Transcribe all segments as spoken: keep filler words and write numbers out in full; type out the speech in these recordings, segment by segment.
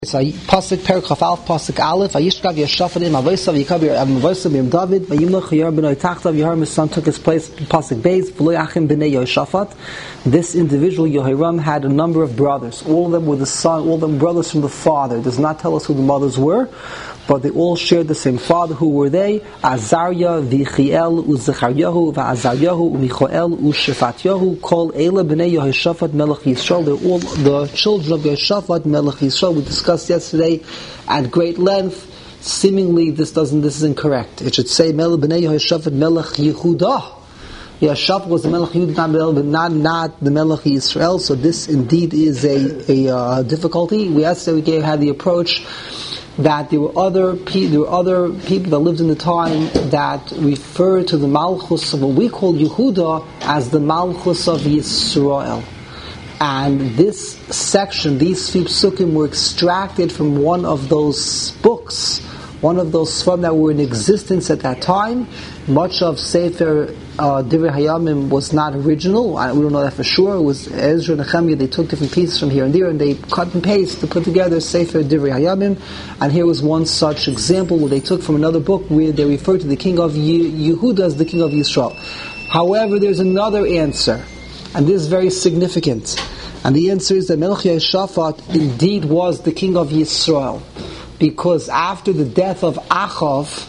So pasuk perik chaf alf pasuk aleph vayishkav yeshafat im avosav yikav avosav im David vayimlach yar b'noi tachtav Yehoram his son took his place pasuk beis v'lo yachim b'nei Yoshafat. This individual Yehoram had a number of brothers. All of them were the son. All of them brothers from the father. It does not tell us who the mothers were, but they all shared the same father. Who were they? Azariah, V'chiel, Uzecharyahu, V'Azaryahu, Umichoel, Ushefatyahu. Kol Eila b'nei Yehoshafat melech Yisrael. They're all the children of Yehoshafat melech Yisrael. We discussed yesterday at great length. Seemingly, this doesn't. This is incorrect. It should say melech b'nei Yehoshafat melech Yehudah. Yehoshaphat was the Melech Yehudah, but not, not the Melech Yisrael. So this indeed is a, a uh, difficulty. We yesterday we gave, had the approach that there were other pe- there were other people that lived in the time that referred to the Malchus of what we call Yehudah as the Malchus of Yisrael. And this section, these few psukim, were extracted from one of those books, one of those sfam that were in existence at that time. Much of Sefer uh, Divrei Hayamim was not original. I, we don't know that for sure. It was Ezra and Nehemiah. They took different pieces from here and there, and they cut and paste to put together Sefer Divrei Hayamim. And here was one such example where they took from another book where they referred to the king of Ye- Yehuda as the king of Yisrael. However, there's another answer, and this is very significant. And the answer is that Melech Yehoshaphat indeed was the king of Yisrael, because after the death of Achav,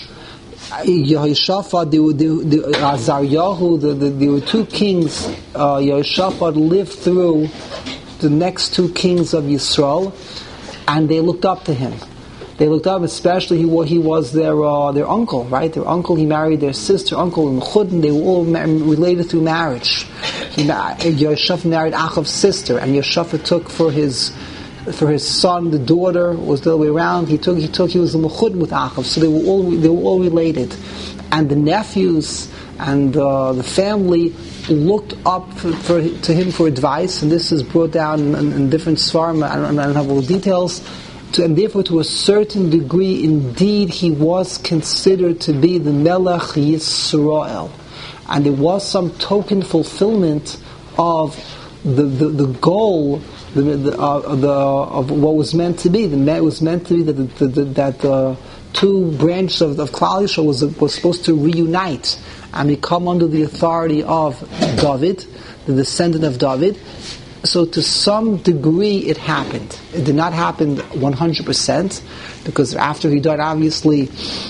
Yehoshaphat, there were the, the, Azaryahu, the, the, there were two kings. Uh, Yehoshaphat lived through the next two kings of Yisrael, and they looked up to him. They looked up, especially he, he was their uh, their uncle, right? Their uncle, he married their sister, uncle in Chudin. They were all ma- related through marriage. He, Yehoshaphat married Achav's sister, and Yehoshaphat took for his for his son, the daughter was the other way around. He took, he took, he was the Mechud with Achav, so they were all, they were all related. And the nephews and uh, the family looked up for, for, to him for advice, and this is brought down in, in different svarim. I don't, I don't have all the details. To, and therefore, to a certain degree, indeed, he was considered to be the Melech Yisrael. And there was some token fulfillment of the, the, the goal The, the, uh, the, of what was meant to be. The, it was meant to be that the, the, that the two branches of, of Klal Yisrael was, was supposed to reunite and become under the authority of David, the descendant of David. So to some degree it happened. It did not happen one hundred percent, because after he died, obviously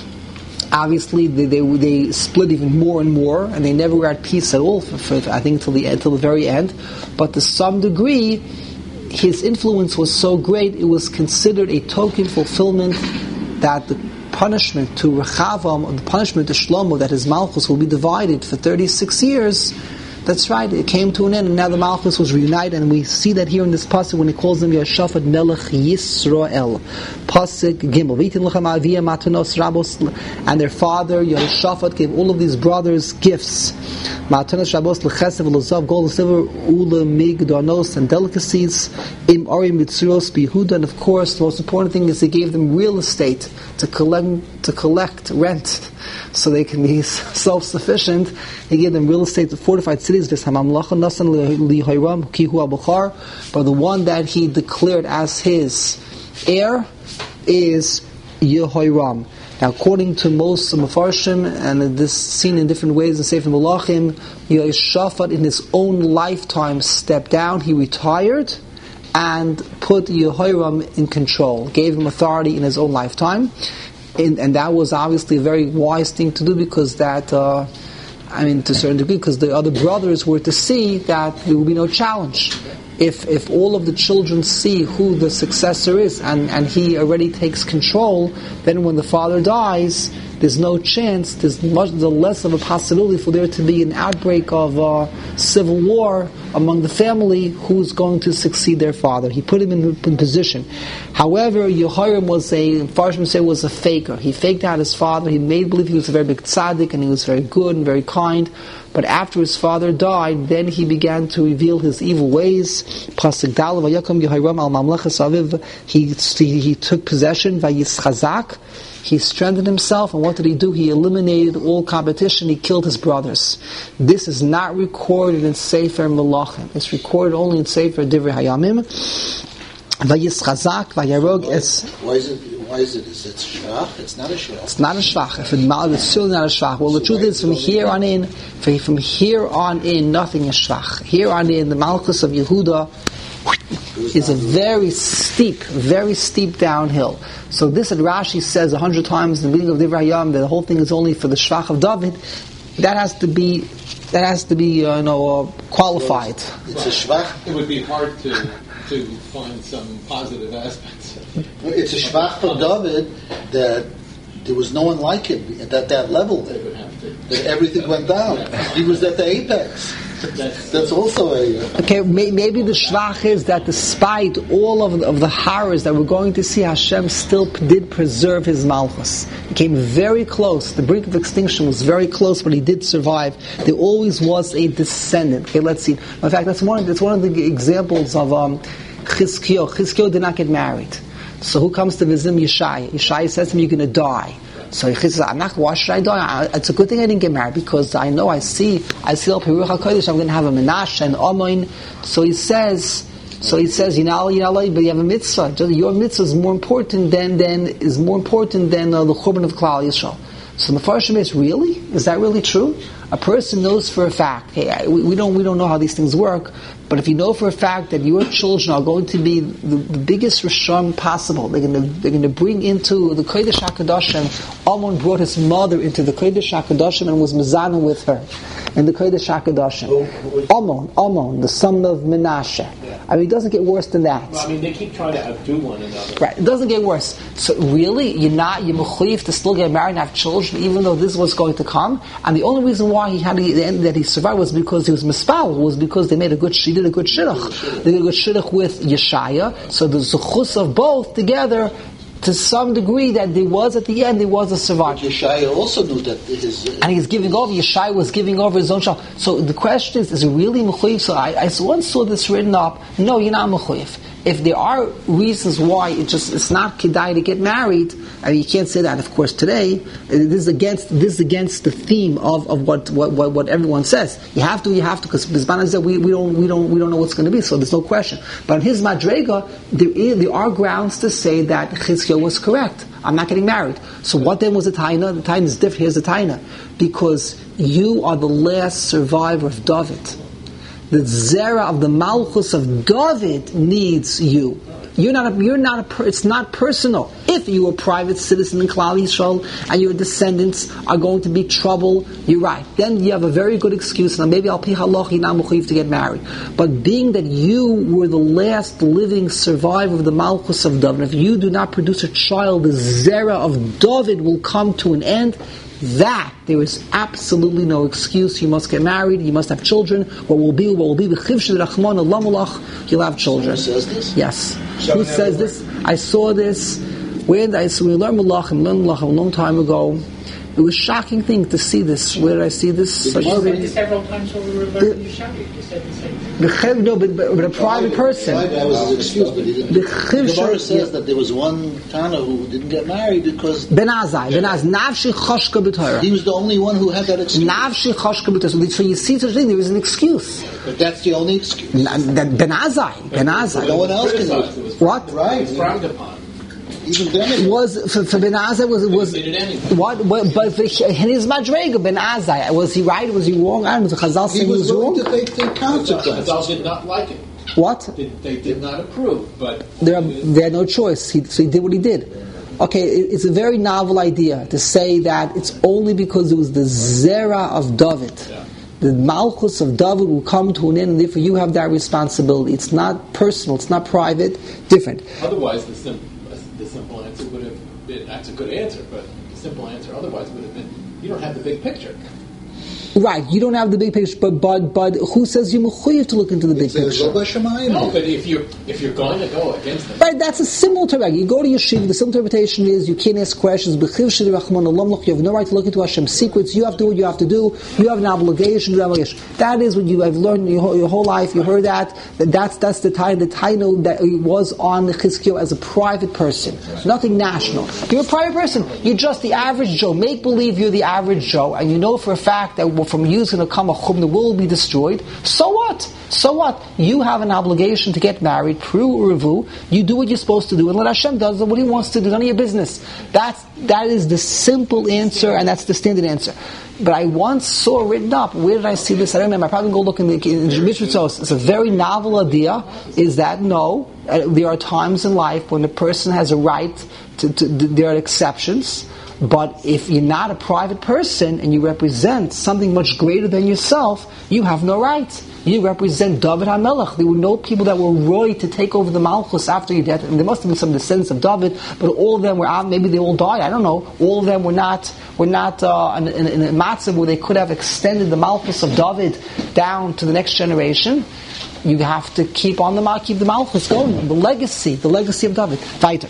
Obviously, they, they they split even more and more, and they never were at peace at all. For, for I think until the until the very end. But to some degree, his influence was so great, it was considered a token fulfillment that the punishment to Rechavam, or the punishment to Shlomo, that his Malchus will be divided for thirty-six years. That's right, it came to an end, and now the Malchus was reunited, and we see that here in this pasuk when he calls them Yehoshaphat Melech Yisrael. Pasuk Gimel. V'yitin lechem aviyah matanos rabos, and their father Yehoshaphat gave all of these brothers gifts. Matanos rabos lechesev v'lozav, gold, silver, ula, migdanos, and delicacies. Im ori mitzros b'Yehuda, and of course the most important thing is he gave them real estate to collect to collect rent, so they can be self-sufficient. He gave them real estate to fortified cities. But the one that he declared as his heir is Yehoram. Now, according to most Mefarshim, and this is seen in different ways in Sefer Melachim, Yehoshaphat in his own lifetime stepped down. He retired and put Yehoram in control, gave him authority in his own lifetime. And, and that was obviously a very wise thing to do, because that, uh, I mean, to a certain degree, because the other brothers were to see that there will be no challenge. If if all of the children see who the successor is, and, and he already takes control, then when the father dies, there's no chance, there's much there's less of a possibility for there to be an outbreak of uh, civil war among the family who's going to succeed their father. He put him in, in position. However, Yehoram was a, Farshim say, was a faker. He faked out his father. He made believe he was a very big tzaddik, and he was very good and very kind. But after his father died, then he began to reveal his evil ways. Pasuk Dal vayakam Yehoram al mamlechas aviv. He he took possession. Vayischazak. He strengthened himself, and what did he do? He eliminated all competition. He killed his brothers. This is not recorded in Sefer Melachim. It's recorded only in Sefer Divrei Hayamim. Vayischazak, vayarog es. Why is it? Why is it? Is it shvach? It's not a shvach. It's not a shvach. If it's mal, it's still not a shvach. Well, the truth is, from here on in, from here on in, nothing is shvach. Here on in, the Malchus of Yehuda is a very steep, very steep downhill. So this that Rashi says a hundred times in the beginning of Divrei Hayam that the whole thing is only for the shvach of David. That has to be, that has to be, uh, you know, uh, qualified. It's a shvach. It would be hard to to find some positive aspects. It's a shvach for David that there was no one like him at that, that level. They would have to. That everything went down. He was at the apex. That's, That's also a... Uh, Okay, may, maybe the shvach is that despite all of the, of the horrors that we're going to see, Hashem still p- did preserve His Malchus. He came very close. The brink of extinction was very close, but He did survive. There always was a descendant. Okay, let's see. In fact, that's one. That's one of the examples of um, Chizkiyo. Chizkiyo did not get married. So who comes to visit him? Yeshaya. Yeshaya says to him, "You're going to die." So he says, "I'm not. Why should I die? It's a good thing I didn't get married because I know I see. I see El Peruach HaKodesh. I'm going to have a Menashe and Amoin." So he says. So he says, "You know, you know, but you have a mitzvah. Your mitzvah is more important than than is more important than uh, the Churban of Klal Yisrael." So the Mefarshim is, really? Is that really true? A person knows for a fact. Hey, I, we, we don't we don't know how these things work, but if you know for a fact that your children are going to be the, the biggest rishon possible, they're going to they're going to bring into the Kodesh HaKadoshim. Amon brought his mother into the Kodesh HaKadoshim and was mezana with her in the Kodesh HaKadoshim. Amon, Amon, the son of Menashe. I mean, it doesn't get worse than that. well, I mean, they keep trying to outdo one another. Right, it doesn't get worse. So really, you're not, you're mechuyev to still get married and have children, even though this was going to come. And the only reason why he had to, the end that he survived was because he was mispal, was because they made a good, she did a good shidduch. They did a good shidduch with Yeshaya. So the zuchus of both together, to some degree, that there was at the end, there was a survivor. Yeshaya also knew that his... Uh, And he's giving over, Yeshai was giving over his own child. So the question is, is it really mechuyev? So I, I once saw this written up, no, you're not mechuyev. If there are reasons why it just it's not kedai to get married, I mean, you can't say that, of course, today. This is against this is against the theme of, of what, what, what, what everyone says. You have to, you have to, because Bizbana said we, we don't we don't we don't know what's going to be, so there's no question. But in his madrega, there is, there are grounds to say that Chizkiyo was correct. I'm not getting married. So what then was the taina? The taina is different. Here's the taina, because you are the last survivor of David. The zera of the malchus of David needs you. You're not. A, you're not. A, it's not personal. If you're a private citizen in Klal Yisrael and your descendants are going to be trouble, you're right. Then you have a very good excuse. Now maybe I'll pay halachi now mechuyev to get married. But being that you were the last living survivor of the malchus of David, if you do not produce a child, the zera of David will come to an end. That there is absolutely no excuse. You must get married. You must have children. What will be? What will be? You'll have children. Who says this? Yes. Who says this? I saw this. Where did I? So we learned Malachim, learned Malachim a long time ago. It was a shocking thing to see this. Where did I see this? Such You a said thing. this several times when we were learning Yeshaya. You said the same thing. The chev, no, but, but, but a private person. That was his excuse, but he didn't. The The chiv Gemara says says that there was one Tana who didn't get married because Ben Azai, Ben Az, Navshi Choshka B'Torah. he was the only one who had that excuse. Navshi Choshka B'Torah. So you see such a thing, there is an excuse. But that's the only excuse. Na- that Ben Azai, Ben Azai. No one else can do Criticized, it. was What? Right. frowned upon. Even then, it Was for, for Ben Azai was was He did it anyway. what? What? But for his madrega Ben Azai, was he right? Was he wrong? I don't know. The Chazal he saying he was was willing wrong. to take the consequences. Chazal did not like it. What? They, they did not approve, but There, are, they had no choice. He, so he did what he did. Okay, it, it's a very novel idea to say that it's only because it was the zera of David. Yeah. The malchus of David will come to an end, and therefore you have that responsibility. It's not personal. It's not private. Different. otherwise the, sim- the simple answer would have been, that's a good answer, but the simple answer otherwise would have been, you don't have the big picture. Right, you don't have the big picture, but but but who says you're mechuyev to look into the big It says, picture? "Go by Shemayim." No, but if you're, if you're going to go against them, Right, that's a simple interpretation. You go to yeshiva, the simple interpretation is you can't ask questions. You have no right to look into Hashem's secrets. You have to do what you have to do. You have an obligation. You have an obligation. That is what you have learned your whole, your whole life. You heard that. that that's that's the time the title that was on Chizkiyo as a private person, nothing national. You're a private person. You're just the average Joe. Make believe you're the average Joe, and you know for a fact that well, from you is going to come a chum, the world will be destroyed. So what? So what? You have an obligation to get married, pru revu. You do what you're supposed to do, and let Hashem does what He wants to do. None of your business. That's that is the simple answer, and that's the standard answer. But I once saw written up. Where did I see this? I don't remember. I probably go look in the in Mitzvot. It's a very novel idea. Is that no? Uh, there are times in life when a person has a right to. to, to there are exceptions. But if you're not a private person and you represent something much greater than yourself, you have no right. You represent David HaMelech. There were no people that were roy to take over the Malchus after your death. And there must have been some descendants of David, but all of them were out. Maybe they all died. I don't know. All of them were not were not uh, in, in, in a matzah where they could have extended the Malchus of David down to the next generation. You have to keep on the keep the Malchus going. The legacy, the legacy of David. Weiter.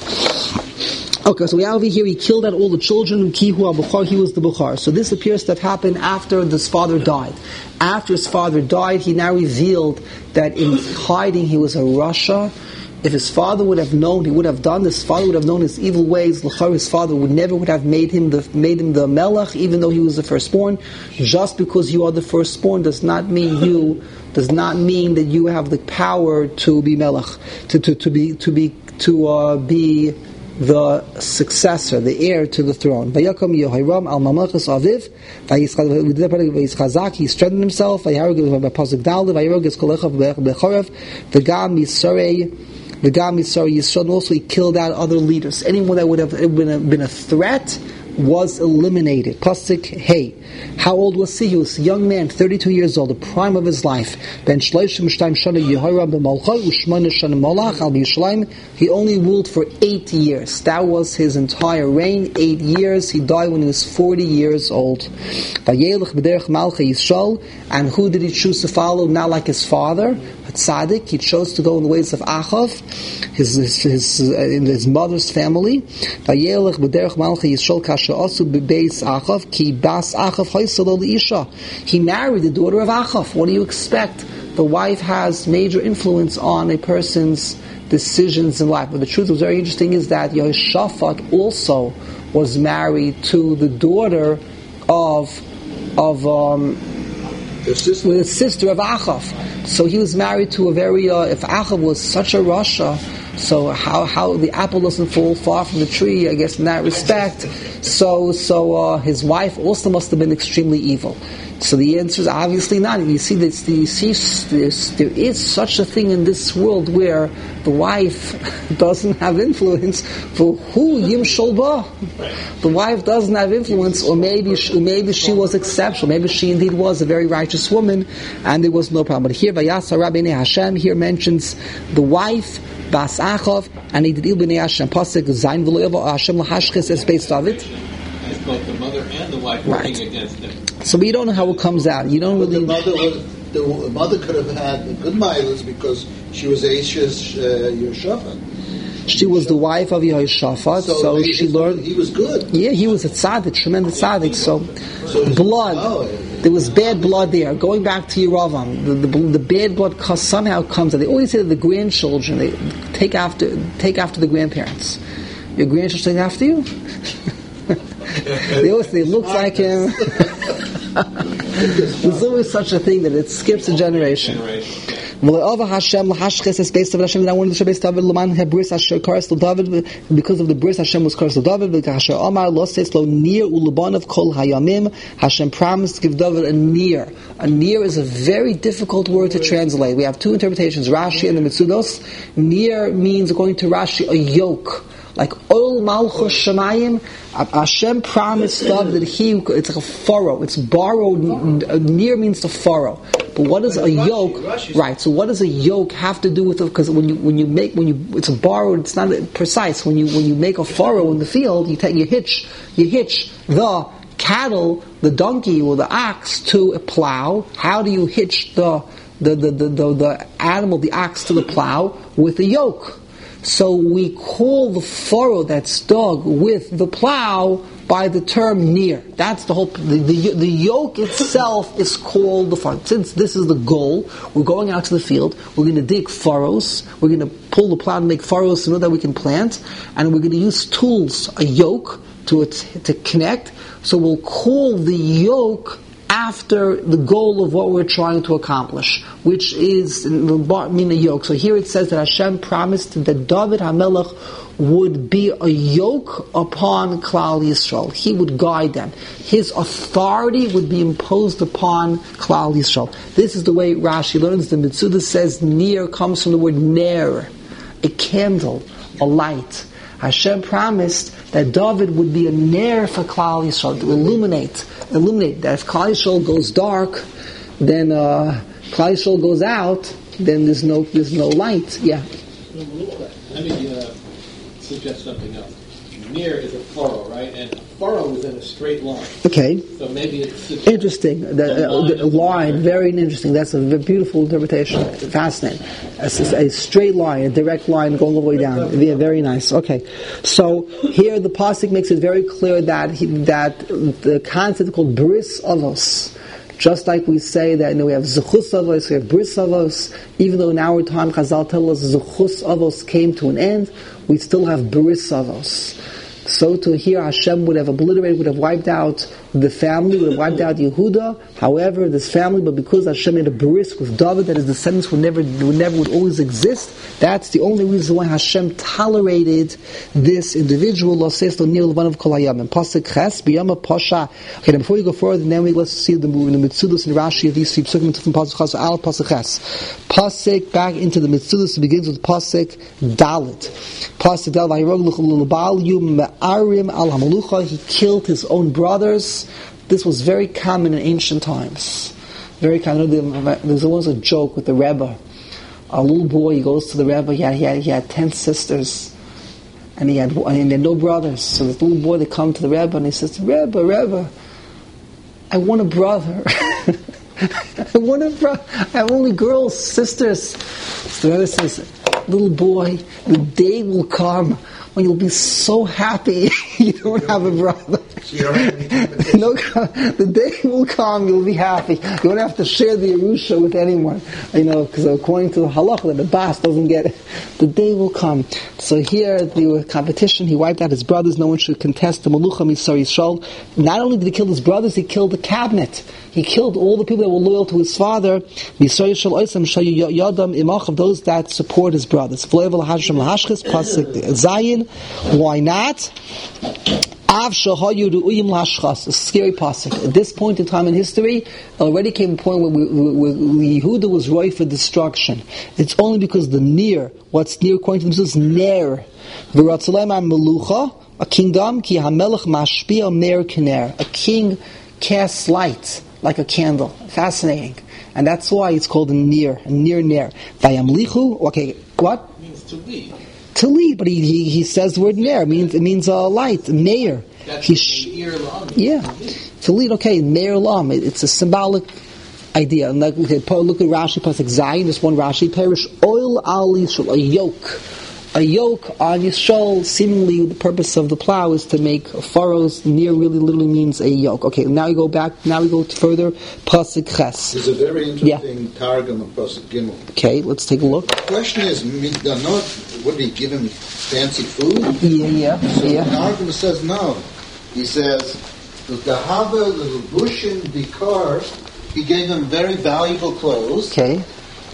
Okay, so we have over here, he killed out all the children, Kihu al-Bukhar, he was the Bukhar. So this appears to have happened after his father died. After his father died, he now revealed that in hiding he was a Rasha. If his father would have known, he would have done this. His father would have known his evil ways. L'char, his father would never would have made him the made him the Melech, even though he was the firstborn. Just because you are the firstborn does not mean you does not mean that you have the power to be Melech, to to, to be to be to uh, be the successor, the heir to the throne. Vayakam Yehoram al Mamlechas Aviv. Vayizchazak. He strengthened himself. Vayarog b'pasuk dal. Vayarog es kolechav b'chorev. V'gam Yisarei. V'gam Yisarei Yisrael. Also, he killed out other leaders. Anyone that would have been a, been a threat was eliminated. Pasuk Hey. How old was he? He was a young man, thirty-two years old, the prime of his life. Ben Shloshim Shtayim Shana Yehoram b'Malcha Ushmona Shana Molach Al B'Yishalayim. He only ruled for eight years. That was his entire reign. Eight years. He died when he was forty years old. Vayelech b'derech Malcha Yisrael. And who did he choose to follow? Not like his father, but Tzaddik. He chose to go in the ways of Achav, his his his, uh, in his mother's family. Vayelech b'derech Malcha Yisrael kasher asu b'beis Achav ki bas Achav. He married the daughter of Achav. What do you expect? The wife has major influence on a person's decisions in life. But the truth was very interesting is that Yehoshaphat also was married to the daughter of of um, the sister. with the sister of Achav. So he was married to a very. Uh, if Achav was such a Rasha, so how how the apple doesn't fall far from the tree, I guess in that respect. So so uh, his wife also must have been extremely evil. So the answer is obviously not. You see, this, you see this, there is such a thing in this world where the wife doesn't have influence. For who Yim Sholba? The wife doesn't have influence, or maybe she, or maybe she was exceptional. Maybe she indeed was a very righteous woman, and there was no problem. But here, Vayasa Rabbeinu Hashem here mentions the wife. Bas Achov, and he did Il B'nei Hashem Pasuk Zayin V'lo Hashem L'Hashches Es Beis David. It's both the mother and the wife working right. against him. So we don't know how it comes out. You don't really. The mother was the mother could have had good mileage because she was Aisha's uh, Yehoshaphat. She was the wife of Yehoshaphat, so, so she learned. He was good. Yeah, he was a tzaddik, tremendous tzaddik. So, so blood. Oh, there was bad blood there. Going back to Yeravam, the, the, the bad blood somehow comes out. They always say that the grandchildren they take after take after the grandparents. Your grandchildren take after you. They always say, looks like him. There's always such a thing that it skips a generation. Because of the bris Hashem was cursed to David. Hashem promised to give David a near. A near is a very difficult word to translate. We have two interpretations, Rashi and the Mitzudos. Near means, according to Rashi, a yoke. Like Ol Malchus Shemayim, Hashem promised David that he, it's like a furrow, it's borrowed, near means to furrow. But what does a yoke, right, so what does a yoke have to do with it? Because when you, when you make, when you, it's a borrowed, it's not precise. When you, when you make a furrow in the field, you take, you hitch, you hitch the cattle, the donkey or the ox to a plow. How do you hitch the, the, the, the, the, the animal, the ox to the plow? With a yoke. So we call the furrow that's dug with the plow by the term near. That's the whole. The, the, the yoke itself is called the furrow. Since this is the goal, we're going out to the field. We're going to dig furrows. We're going to pull the plow and make furrows so that we can plant. And we're going to use tools, a yoke, to to connect. So we'll call the yoke after the goal of what we're trying to accomplish, which is mean a yoke. So here it says that Hashem promised that David HaMelech would be a yoke upon Klal Yisrael. He would guide them. His authority would be imposed upon Klal Yisrael. This is the way Rashi learns. The Mitzuda says Ner comes from the word Ner, a candle, a light. Hashem promised that David would be a Ner for Klal Yisrael, to illuminate, illuminate. That if Klal Yisrael goes dark, then uh, Klal Yisrael goes out, then there's no there's no light. Yeah. Let me uh, suggest something else. Ner is a furrow, right? And a furrow is in a straight line. Okay. So maybe it's interesting. The, uh, the line, very interesting. That's a beautiful interpretation. Fascinating. A, a straight line, a direct line going all the way down. Yeah, very nice. Okay. So here the pasuk makes it very clear that he, that the concept called bris avos. Just like we say that you know, we have Zechus Avos, we have Bris Avos, even though in our time Chazal tell us Zechus Avos came to an end, we still have Bris Avos. So to here Hashem would have obliterated, would have wiped out the family, would have wiped out Yehuda. However, this family, but because Hashem made a bris with David, that his descendants would never, would never, would always exist. That's the only reason why Hashem tolerated this individual. Lo says lo nir levan of kol hayam. And pasuk ches b'yama pasha. Okay, now before you go forward, and then we let's see the in the Mitzudus and Rashi of these three psukim from pasuk ches al pasuk ches. Pasuk back into the Mitzudus. It begins with pasuk dalit. Pasuk dalit vayirog l'bal yum me'arim al hamalucha. He killed his own brothers. This was very common in ancient times. Very common. There's always a joke with the Rebbe. A little boy, he goes to the Rebbe, he had, he had, he had ten sisters, and he had, and he had no brothers. So this little boy, they come to the Rebbe, and he says, Rebbe, Rebbe, I want a brother. I want a brother. I have only girls, sisters. So the Rebbe says, little boy, the day will come when you'll be so happy you don't have a brother. No, the day will come, you'll be happy. You won't have to share the Yerusha with anyone. You know, because according to the halacha, the boss doesn't get it. The day will come. So here, the competition, he wiped out his brothers. No one should contest the Malucha Misar Yisrael. Not only did he kill his brothers, he killed the cabinet. He killed all the people that were loyal to his father. Misar Yisrael Oisam Shayu Yadam Imach, of those that support his brothers. V'level Hashem Lahashchis Pasuk Zayin. Why not? Av shahayu ru'uyim lashchas, a scary pasuk. At this point in time in history, already came a point where, we, where, where Yehuda was ripe for destruction. It's only because the near, what's near according to them is ner. V'ratzalem melucha, a kingdom, ki hamelech mashpia mer kener. A king casts light like a candle. Fascinating. And that's why it's called a near, a near ner. Vayamlichu, okay, what? It means to lead. To lead, but he, he he says the word ner. It means it means uh, light, meir. That's he sh- yeah, to lead. Okay, meir lam. It, it's a symbolic idea. And like, okay, look at Rashi pasuk Zayin. This one Rashi perish oil al Yisrael, a yoke, a yoke on Yisrael. Seemingly, the purpose of the plow is to make furrows. Near really literally means a yoke. Okay, now we go back. Now we go further. Pasuk Ches. There's a very interesting yeah. targum of pasuk Gimel. Okay, let's take a look. The question is, not would he give him fancy food? Yeah, yeah, so yeah. The targum says no. He says the Hava, the Bushin, the car. He gave him very valuable clothes. Okay.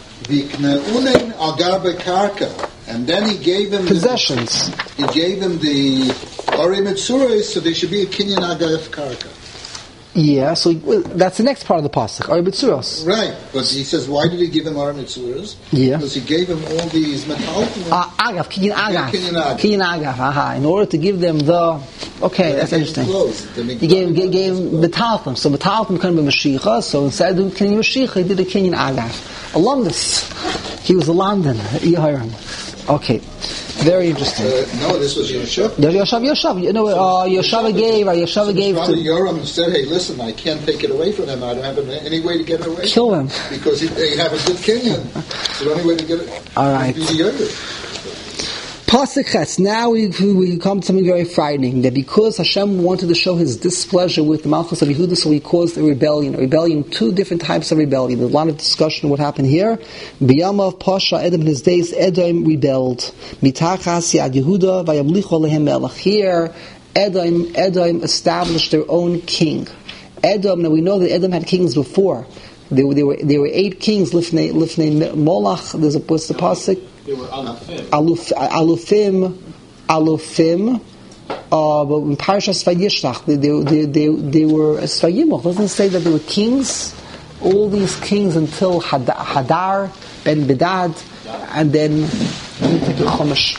V'kneunen al garbe karka. And then he gave him possessions. The, he gave him the Ori Mitsurais, so there should be a Kinyan Agaf Karka. Yeah, so well, that's the next part of the pasuk. Ori Mitsuros. Right, but he says, why did he give him Ori Mitsuros? Yeah, because he gave him all these metal. Ah, uh, Agaf, Kinyan Agaf, Kinyan Agaf. Kinyan Agaf. Aha, in order to give them the. Okay, yeah, that's interesting. Clothes, he gave gave, gave the talcum. So the talcum couldn't be Mashiach. So instead of Kinyan Mashiach, he did a Kinyan Agaf. A Londis. He was a London. Yehiram. Okay, very interesting. Uh, no, this was Yoshav. Yoshav, Yoshav. You know, uh, Yoshav gave. Uh, Yoshav so gave to Yoram said, "Hey, listen, I can't take it away from him. I don't have any way to get it away. Kill him because he, they have a good Kenyan. So the only way to get it. All right. Be the other." Pasuk Ches. Now we, we come to something very frightening. That because Hashem wanted to show His displeasure with the Malchus of Yehuda, so He caused a rebellion. A rebellion, two different types of rebellion. There's a lot of discussion of what happened here. B'yamav Pasha Edom in his days, Edom rebelled. Mitachas Yad Yehuda vayamlichu alehem melech. Here, Edom, Edom established their own king. Edom, now we know that Edom had kings before. There were, there were, there were eight kings, Lifnei, Lifnei Molach, there's a, what's the pasuk? They were alufim. Aluf, Alufim, Alufim, uh, but in Parashas Vayishlach, they, they, they, they, they were, Svayimach, doesn't it say that they were kings? All these kings until Had- Hadar, Ben Bedad, and then Chumash.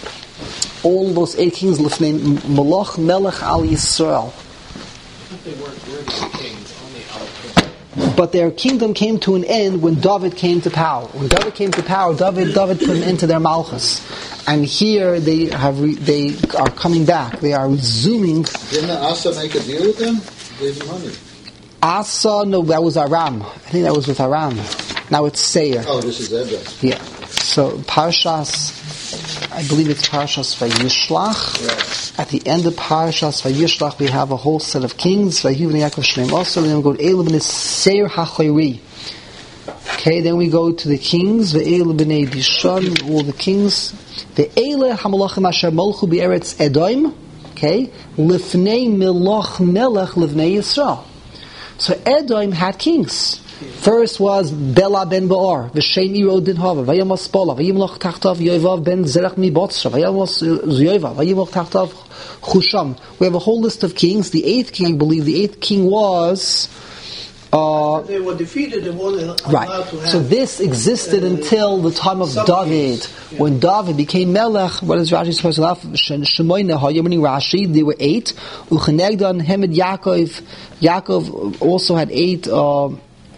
All those eight kings, Lifnei Molach, Melech Al Yisrael. They weren't worthy kings, only alufim. But their kingdom came to an end when David came to power. When David came to power, David, David put an end to their malchus. And here they have, re, they are coming back. They are resuming. Didn't Asa make a deal with them? Gave them money. Asa, no, that was Aram. I think that was with Aram. Now it's Seir. Oh, this is Edom. Yeah. So Parashas, I believe it's Parashas Vayishlach. Right. At the end of Parashas Vayishlach, we have a whole set of kings. Vayiv and Yaakov Shleim. Also, then we go to Elah b'nei Seir HaChoyri. Okay, then we go to the kings. Ve'elah b'nei Dishon, all the kings. Ve'elah hamalachim asher molchu be'eretz Edom. Okay, lifnei milach melech lifnei Yisrael. So Edom had kings. First was Bela ben Baor, V'shem Iro din Hava, Vayamos Spola, Vayimloch Tachtav Yovav ben Zerach mi Botzra, Vayamos Yovav, Vayimloch Tachtav Chusham. We have a whole list of kings. The eighth king, I believe, the eighth king was... Uh, they were defeated and were allowed right. to have... So this existed uh, until the time of David. Yeah. When David became Melech, what is Rashi supposed to have? Shemoyne Hayomini Rashi, there were eight. Uchenegdan Hemed Yaakov. Yaakov also had eight... Uh,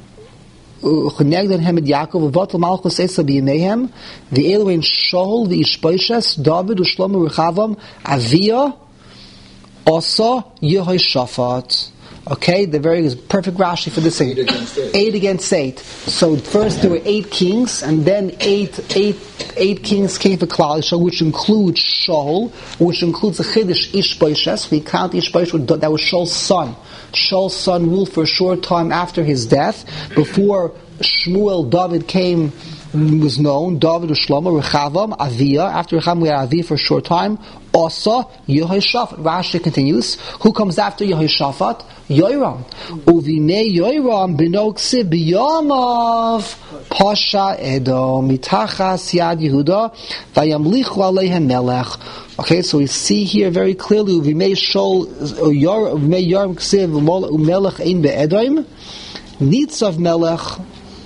Uchenegdan Hemed Yaakov, Vatal Malchus Esa B'Yimehem, V'Elohein Shaul V'Ishboishes, David Ushlomo Rechavam, Aviyah, Asa, Yehoshaphat. Okay, the very perfect Rashi for this. Eight against eight. Eight against eight. So first there were eight kings, and then eight, eight, eight kings came for Klal Yisrael, which includes Shaul, which includes the Chiddush Ishboishes. We count Ishboishes, that was Shaul's son. Shaul's son ruled for a short time after his death. Before Shmuel, David came, was known. David, Shlomo, Rechavam, Aviyah. After Rechavam, we had Aviyah for a short time. Asa, Yehoshaphat. Rashi continues. Who comes after Yehoshaphat? Yoram. Uvine Yoram b'noksi b'yamav Pasha Edom mitachas Yad Yehuda vayamlichu aleihem melech. Okay, so we see here very clearly Uvine Shol Uvine Yoram ksiv umelech ein be'edom nitzav melech.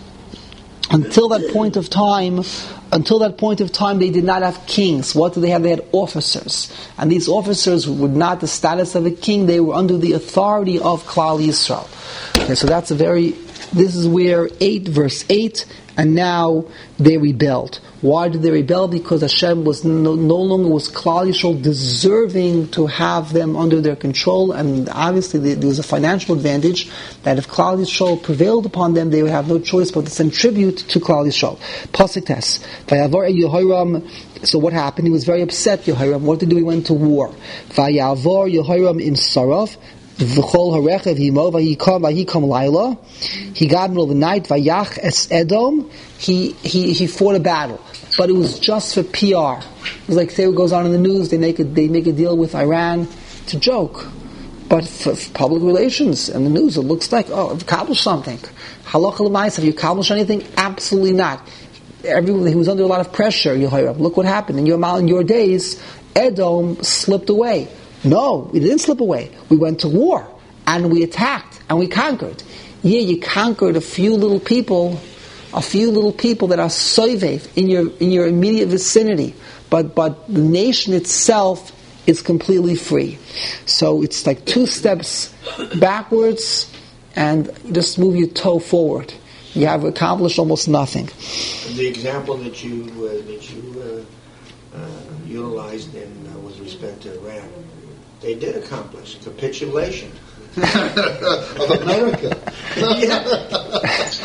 Until that point of time, until that point of time, they did not have kings. What did they have? They had officers. And these officers were not the status of a king. They were under the authority of Klal Yisrael. Okay, so that's a very, this is where eight, verse eight, and now they rebelled. Why did they rebel? Because Hashem was no, no longer was Klal Yisrael deserving to have them under their control, and obviously there was a financial advantage that if Klal Yisrael prevailed upon them, they would have no choice but to send tribute to Klal Yisrael. Pasuk Tes. Vayavar Yehoram. So what happened? He was very upset. Yehoram. What did he do? He went to war. Vayavar Yehoram im Sarav. V'chol harechev himo v'hikam v'hikam laila. He got in the middle of the night. Vayach es Edom. He he he fought a battle, but it was just for P R. It was like, say what goes on in the news. They make a they make a deal with Iran. It's a joke, but for, for public relations and the news, it looks like, oh, I've accomplished something. Halacha l'mais, have you accomplished anything? Absolutely not. Everyone, he was under a lot of pressure. Yehoram, look what happened in your in your days. Edom slipped away. No, we didn't slip away. We went to war, and we attacked, and we conquered. Yeah, you conquered a few little people, a few little people that are soivev in your in your immediate vicinity, but but the nation itself is completely free. So it's like two steps backwards, and just move your toe forward. You have accomplished almost nothing. The example that you uh, that you uh, uh, utilized in uh, with respect to Iran. They did accomplish capitulation of America.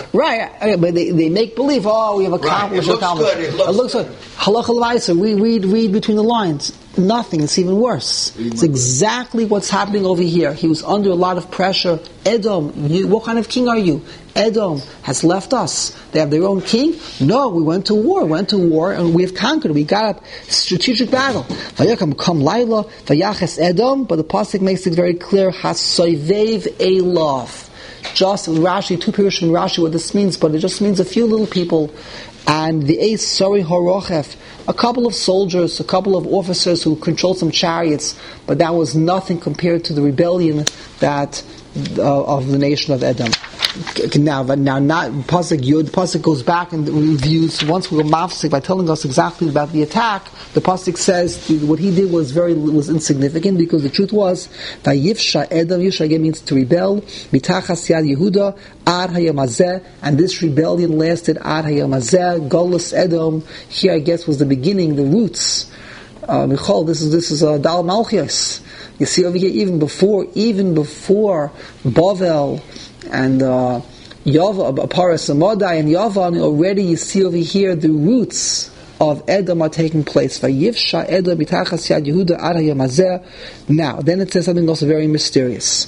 Right, okay, but they, they make believe, oh, we have accomplished, Right. It looks accomplished. good, it looks it looks good. Halacha l'maisa, we read, read between the lines. Nothing, it's even worse. It's exactly what's happening over here. He was under a lot of pressure. Edom, you, what kind of king are you? Edom has left us. They have their own king? No, we went to war, went to war, and we have conquered. We got a strategic battle. Vayakam kam laila, vayaches Edom, but the pasuk makes it very clear, hasoivev elav. Just Rashi, two Pirush in Rashi, what this means, but it just means a few little people. And the Eis Sori Horochef, a couple of soldiers, a couple of officers who controlled some chariots, but that was nothing compared to the rebellion that uh, of the nation of Edom. Now, now, not pasuk Yud. Pasuk goes back and reviews. Once we go mafsik by telling us exactly about the attack, the pasuk says what he did was very was insignificant because the truth was Vayifsha Edom. Yifsha again means to rebel. Mitachas Yad Yehuda Ad Hayamazeh, and this rebellion lasted Ad Hayamazeh. Golus Edom here, I guess, was the beginning, the roots. Uh, Michal, this is this is uh, Dal Malchias. You see over here, even before, even before Bavel and uh, Yavan, Paras Amadai and Yavan, already you see over here the roots of Edom are taking place. Vayivsha Edom mitachas yad Yehuda ad hayamazeh. Now, then it says something also very mysterious.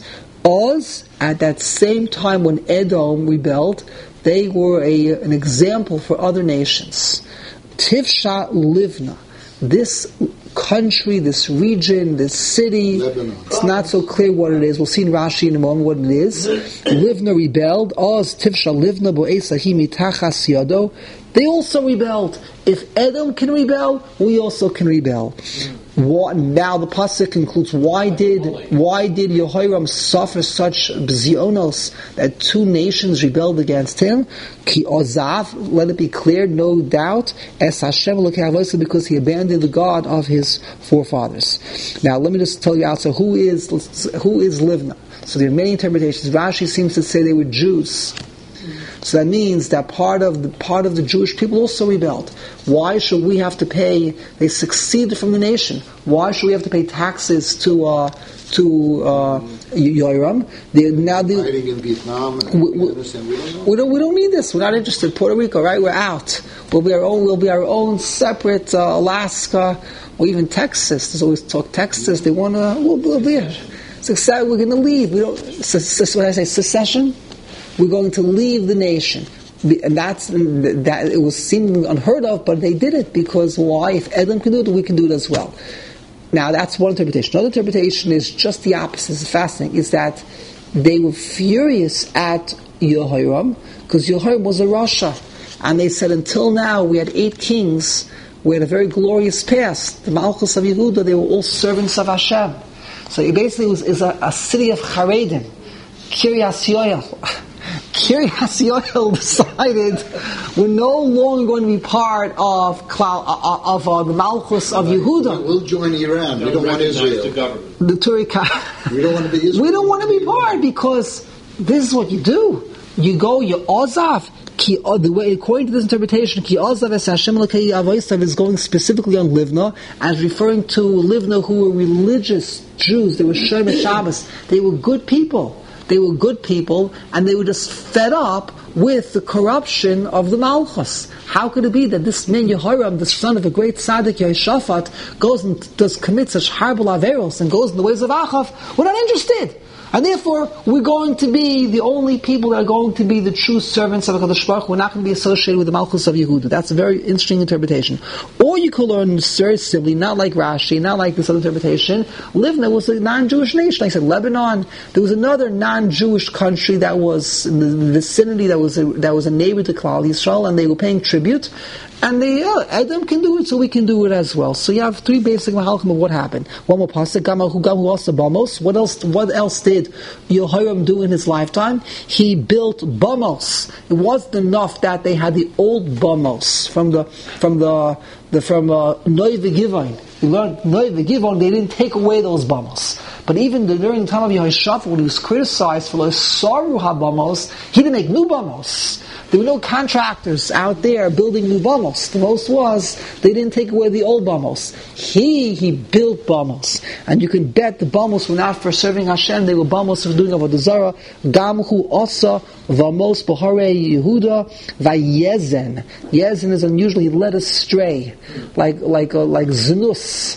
Oz, at that same time when Edom rebelled, they were a, an example for other nations. Tifsha Livna. This country, this region, this city, Lebanon. It's not so clear what it is. We'll see in Rashi in a moment what it is. Livna rebelled. Oz Tifsha Livna bo'esahi mitachas yado. They also rebelled. If Edom can rebel, we also can rebel. What, now the pasuk concludes, why did why did Yehoram suffer such bzionos that two nations rebelled against him? Ki ozav, let it be clear, no doubt, es Hashem l'ke'avosa, because he abandoned the God of his forefathers. Now let me just tell you out, so who is who is Livna? So there are many interpretations. Rashi seems to say they were Jews. So that means that part of the part of the Jewish people also rebelled. Why should we have to pay? They succeeded from the nation. Why should we have to pay taxes to uh, to uh, Yoram? They're now they're, fighting in Vietnam. And we, we, we, don't we don't we don't need this. We're not interested. Puerto Rico, right? We're out. We'll be our own. We'll be our own separate uh, Alaska or even Texas. There's always talk Texas. They want to. We'll, we'll be there. Success. We're going to leave. We don't. What I say, secession. We're going to leave the nation. And that's, that it was seemingly unheard of, but they did it because why? If Edom can do it, we can do it as well. Now that's one interpretation. Another interpretation is just the opposite. It's fascinating. Is that they were furious at Yehoram because Yehoram was a Rasha. And they said, until now we had eight kings, we had a very glorious past. The Malchus of Yehuda, they were all servants of Hashem. So it basically was is a, a city of Charedim. Kiryas Yoel. Kiryas Yoel decided we're no longer going to be part of of uh, the Malchus of Yehuda. We'll join Iran. We don't want Israel. The government. The Turika. We don't want to be Israel. We don't want to be part because this is what you do. You go, you ozav. Ki, uh, the way, according to this interpretation, Ki ozav es Hashem l'kei avosav is going specifically on Livna, as referring to Livna who were religious Jews. They were Shomer Shabbos. They were good people. They were good people, and they were just fed up with the corruption of the Malchus. How could it be that this man Yehoram, the son of a great tzaddik Yehoshaphat, goes and does commit such horrible averos and goes in the ways of Achav? We're not interested. And therefore, we're going to be the only people that are going to be the true servants of HaKadosh Baruch Hu. We're not going to be associated with the Malchus of Yehuda. That's a very interesting interpretation. Or you could learn very simply, not like Rashi, not like this other interpretation. Livna was a non-Jewish nation. Like I said, Lebanon. There was another non-Jewish country that was in the vicinity, that was a, that was a neighbor to Klal Yisrael, and they were paying tribute. And they, uh, Edom can do it, so we can do it as well. So you have three basic mahalchim of what happened. One more pasuk, Gamahu Gamu also Bamos. What else? What else did Yehoram do in his lifetime? He built Bamos. It wasn't enough that they had the old Bamos from the from the, the from uh, Noi V'Givon. We learned Noi V'Givon. They didn't take away those Bamos. But even during the time of Yehoshaphat, when he was criticized for Saru habamos, he didn't make new bamos. There were no contractors out there building new bamos. The most was, they didn't take away the old bamos. He, he built bamos. And you can bet the bamos were not for serving Hashem, they were bamos for doing Avodah Zarah. Gamhu osa vamos b'harei Yehuda vayezen. Yezen is unusual, he led astray. Like, like, uh, like znus.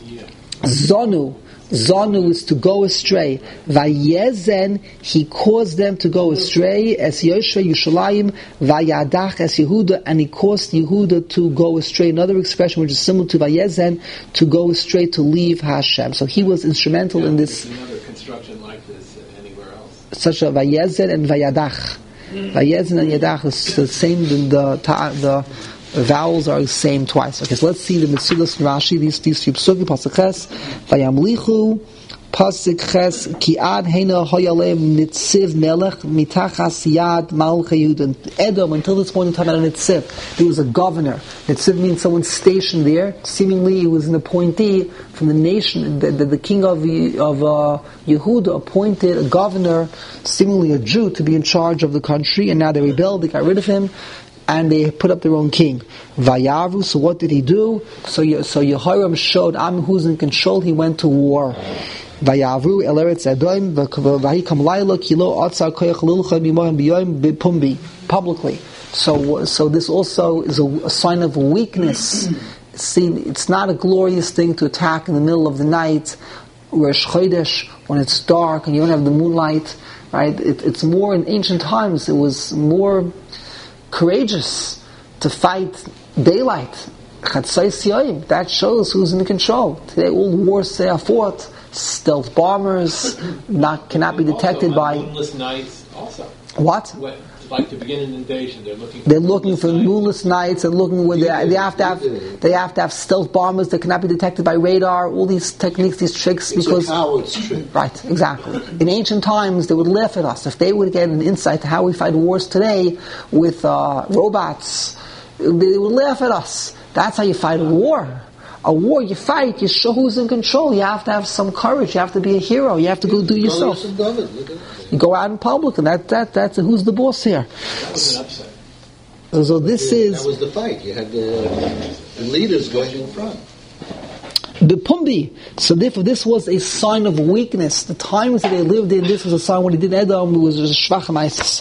Zonu. Zanu is to go astray. Vayezen, he caused them to go astray. As Yoshua Yushalayim, Vayadach as Yehuda, and he caused Yehuda to go astray. Another expression which is similar to Vayezen, to go astray, to leave Hashem. So he was instrumental yeah, in this. There's another construction like this anywhere else. Such a Vayezen and Vayadach. Mm. Vayezen and Yadach is the same. The the The vowels are the same twice. Okay, so let's see the Metzudas and Rashi, these these three psukim, pasuk ches, vayamlichu, pasuk ches, ki ad heina hoyalem nitziv melech, mitachas yad malchei Yehuda. Edom, until this point in time, had a nitziv. There was a governor. Nitziv means someone stationed there. Seemingly, he was an appointee from the nation. The, the, the king of, of uh, Yehuda appointed a governor, seemingly a Jew, to be in charge of the country, and now they rebelled, they got rid of him, and they put up their own king. Vayavu, so what did he do? So so Yehoram showed, I'm who's in control, he went to war. Vayavu, el eretz Edom, vahikam laila, kilo atzar koyach lilcha mimoyim biyoyim bipumbi, publicly. So so this also is a, a sign of weakness. See, it's not a glorious thing to attack in the middle of the night, Rosh Chodesh, when it's dark and you don't have the moonlight, right? It, it's more, in ancient times, it was more courageous to fight daylight. That shows who's in control. Today all wars are fought. Stealth bombers not cannot be detected also, by moonless nights. Also, what? When, like to begin an invasion, they're looking. For they're looking for nights. moonless nights and looking where they, they have to have they have to have stealth bombers that cannot be detected by radar. All these techniques, these tricks, it's because a coward's trick. Right, exactly. In ancient times, they would laugh at us if they would get an insight to how we fight wars today with uh, robots. They would laugh at us. That's how you fight a war. A war, you fight, you show who's in control. You have to have some courage. You have to be a hero. You have to go do yourself. You go out in public, and that that that's who's the boss here. That was an upset. So this yeah, is that was the fight. You had the, the leaders going in front. the Pumbi. So therefore this was a sign of weakness. The times that they lived in, this was a sign when he did Edom, it was a Shvach Maisis.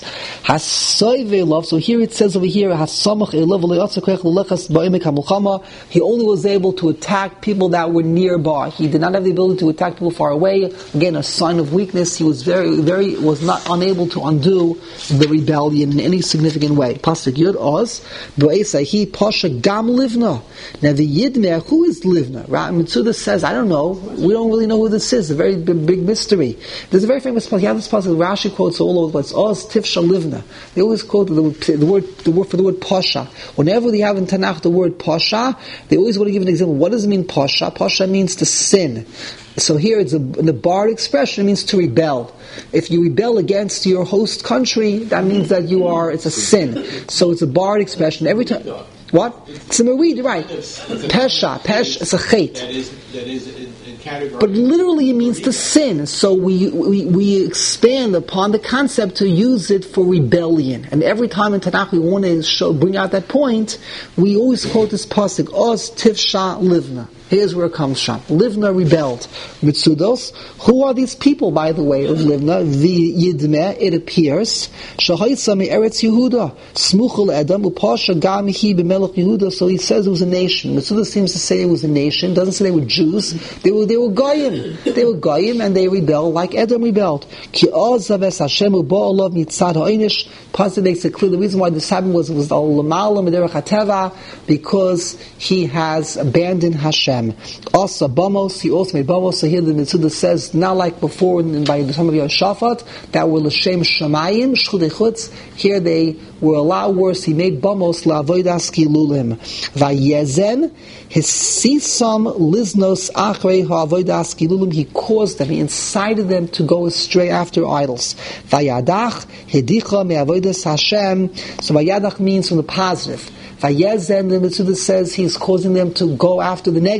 Hasoive, so here it says over here, Hasamach Elov Le'atzakech L'lechas Ba'imek HaMulchama. He only was able to attack people that were nearby. He did not have the ability to attack people far away. Again, a sign of weakness. He was very, very, was not unable to undo the rebellion in any significant way. Pasuk Yud Oz, Bo'esai Pasha Gam Livna. Now the Yidmer, who is Livna? Right? Mitzuda says, I don't know. We don't really know who this is. A very big, big mystery. There's a very famous pasuk. You have this pasuk. Rashi quotes all over the place. Oz Tifsha Livna. They always quote the, the word, the word for the word Pasha. Whenever they have in Tanakh the word Pasha, they always want to give an example. What does it mean Pasha? Pasha means to sin. So here it's a, in the Bard expression, it means to rebel. If you rebel against your host country, that means that you are, it's a sin. So it's a Bard expression. Every time, what? It's a Marid, right? Pesha, Pesh, it's a chait. That is, that is in, in category. But literally it means to sin. So we, we we expand upon the concept to use it for rebellion. And every time in Tanakh we want to show, bring out that point, we always quote this pasuk, Oz Tifsha Livna. Here's where it comes from. Livna rebelled. Mitzudos. Who are these people, by the way, of Livna? The Yidmeh, it appears. Shahaitza me Eretz Yehuda. Smuchel Edom. Upasha gam hi b'melech Yehuda. So he says it was a nation. Mitzudos seems to say it was a nation. Doesn't say they were Jews. They were they were Goyim. They were Goyim and they rebelled like Edom rebelled. Ki oz zaves Hashem u'ba'olav mitzad ha'inish. Pasuk makes it clear the reason why this happened was was al-Lamala Mederach HaTeva, because he has abandoned Hashem. Also, Bamos, he also made Bamos. So here the Mitzuda says, not like before in, by the time of Yehoshaphat, that were L'Shem Shamayim, Shchudei Chutz. Here they were a lot worse. He made Bamos La'avodas Kilulim. Vayezen, his Sisam Liznos Achrei Ha'avodas Kilulim. He caused them, he incited them to go astray after idols. Vayadach, Hedicha Me'avodas Hashem. So Vayadach means from the positive. Vayezen, the Mitzuda says, he's causing them to go after the negative.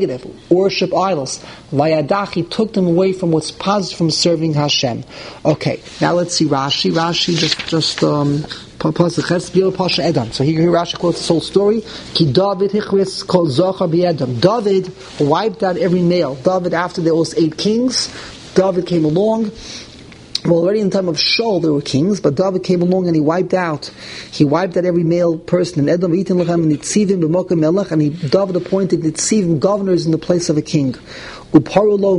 negative, worship idols. Vayadach, he took them away from what's positive, from serving Hashem. Okay, now let's see Rashi. Rashi just, just, um, so here, here Rashi quotes this whole story. Ki David hichris kol zochar b'edom. David wiped out every male. David, after there was eight kings, David came along. Well, already in the time of Shaul there were kings, but David came along and he wiped out. He wiped out every male person in Edom, Itin Lechem, and Nitzivim b'mokem melech, and he, David appointed Nitzivim, governors in the place of a king. Uparulo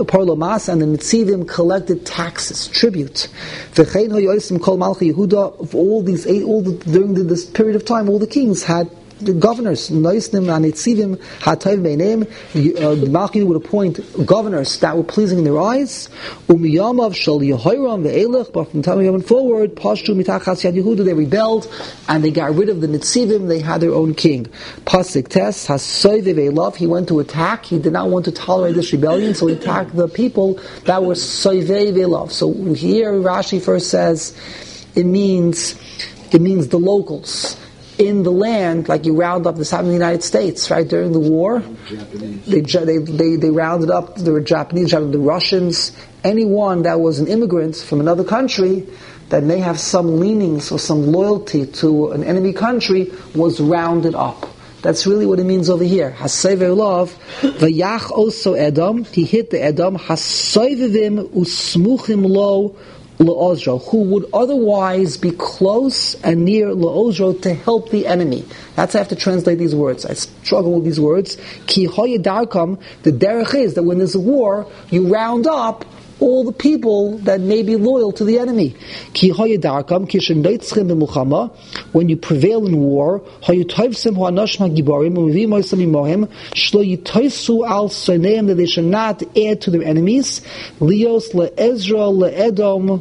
mas, and the Nitzivim collected taxes, tribute. V'chein ha'yosim kol malchi Yehuda, of all these eight, all the, during the, this period of time, all the kings had the governors, Noisnim and Nitzivim, Hatayv Beineim, the Malchi would appoint governors that were pleasing in their eyes. Umiyamav Shal Yehoram ve'elech, but from time on forward, Pashtu mitachas Yad Yehuda, they rebelled and they got rid of the Nitzivim. They had their own king. Pasik Tes Hasoyve ve'elav. He went to attack. He did not want to tolerate this rebellion, so he attacked the people that were Soyve ve'elav. So here Rashi first says it means it means the locals in the land, like you round up, this happened in the United States, right, during the war. They, they, they, they rounded up, there were Japanese, the Russians, anyone that was an immigrant from another country that may have some leanings or some loyalty to an enemy country was rounded up. That's really what it means over here. Hasayve love, vayach also Edom, he hit the Edom, hasayvevim usmuchim lo, Le'ozro, who would otherwise be close and near Le'ozro to help the enemy. That's how I have to translate these words. I struggle with these words. Ki hoye darkam, the derech is that when there's a war, you round up all the people that may be loyal to the enemy. Ki hoye darkam, ki shendoitzchem b'muchama, when you prevail in war, hoye toivsim hu anoshma giborim, u'mivim oisam imohim, shlo yitoisu al soneim, that they should not add to their enemies, lios le'ezra le'edom